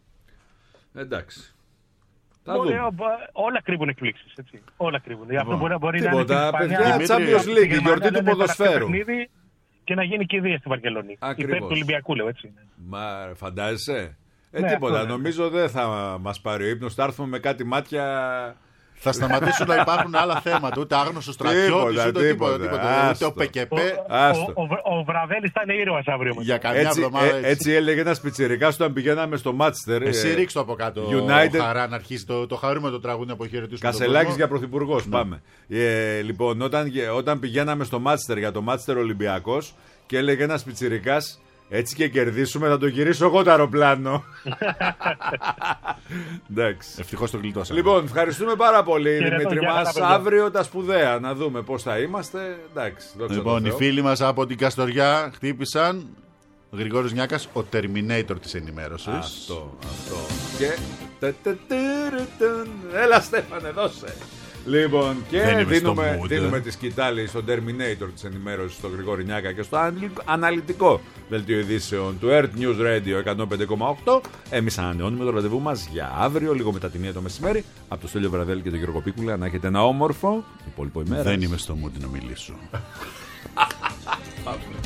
Εντάξει. Όλα, όλα κρύβουν εκπλήξεις. Έτσι. Όλα κρύβουν. Αυτό μπορεί, μπορεί να είναι. Τίποτα, παιδιά, Champions League, η γιορτή του ποδοσφαίρου. Και να γίνει και ιδέα στη Βαρκελόνη. Υπέρ του Ολυμπιακού, λέω έτσι. Μα φαντάζεσαι. Ε, ναι, τίποτα. Νομίζω δεν θα μας πάρει ο ύπνος. Θα έρθουμε με κάτι μάτια. Θα σταματήσουν να υπάρχουν άλλα θέματα. Ούτε άγνωστο στρατιώτης, ούτε τίποτα. τίποτα ούτε ο Πεκεπέ. Ο, ο, ο Βραβέλης θα είναι ήρωας αύριο. Για καμιά έτσι, εβδομάδα. Έτσι. Ε, έτσι έλεγε ένας πιτσιρικάς όταν πηγαίναμε στο Μάντσεστερ. Εσύ ρίξτε από κάτω. United. Χαρά να αρχίσει το, το χαρούμενο τραγούδι από χαιρετήσουμε. Κασελάκης για πρωθυπουργός. Ναι. Πάμε. Ε, λοιπόν, όταν, όταν πηγαίναμε στο Μάντσεστερ για το Μάντσεστερ Ολυμπιακός και έλεγε ένας πιτσιρικάς. Έτσι και κερδίσουμε, θα το γυρίσω εγώ το αεροπλάνο. Εντάξει. Ευτυχώς το γλιτώσαμε. Λοιπόν, ευχαριστούμε πάρα πολύ, Δημήτρη μας. Αύριο τα σπουδαία, να δούμε πώς θα είμαστε. Εντάξει, λοιπόν, οι φίλοι μας από την Καστοριά χτύπησαν. Γρηγόρης Νιάκας, ο Terminator της ενημέρωσης. Αυτό, αυτό. Και. Έλα, Στέφανε, δώσε. Λοιπόν, και δίνουμε, δίνουμε τη σκητάλη στον Terminator της ενημέρωσης, στον Γρηγόρη Νιάκα και στο αναλυτικό δελτίο ειδήσεων του Earth News Radio εκατόν πέντε κόμμα οκτώ. Εμείς ανανεώνουμε το ραντεβού μας για αύριο, λίγο μετά τη μία το μεσημέρι, από το Στέλιο Βραδέλη και τον Γιώργο Πίκουλα. Να έχετε ένα όμορφο υπόλοιπο ημέρα. Δεν είμαι στο mood να μιλήσω.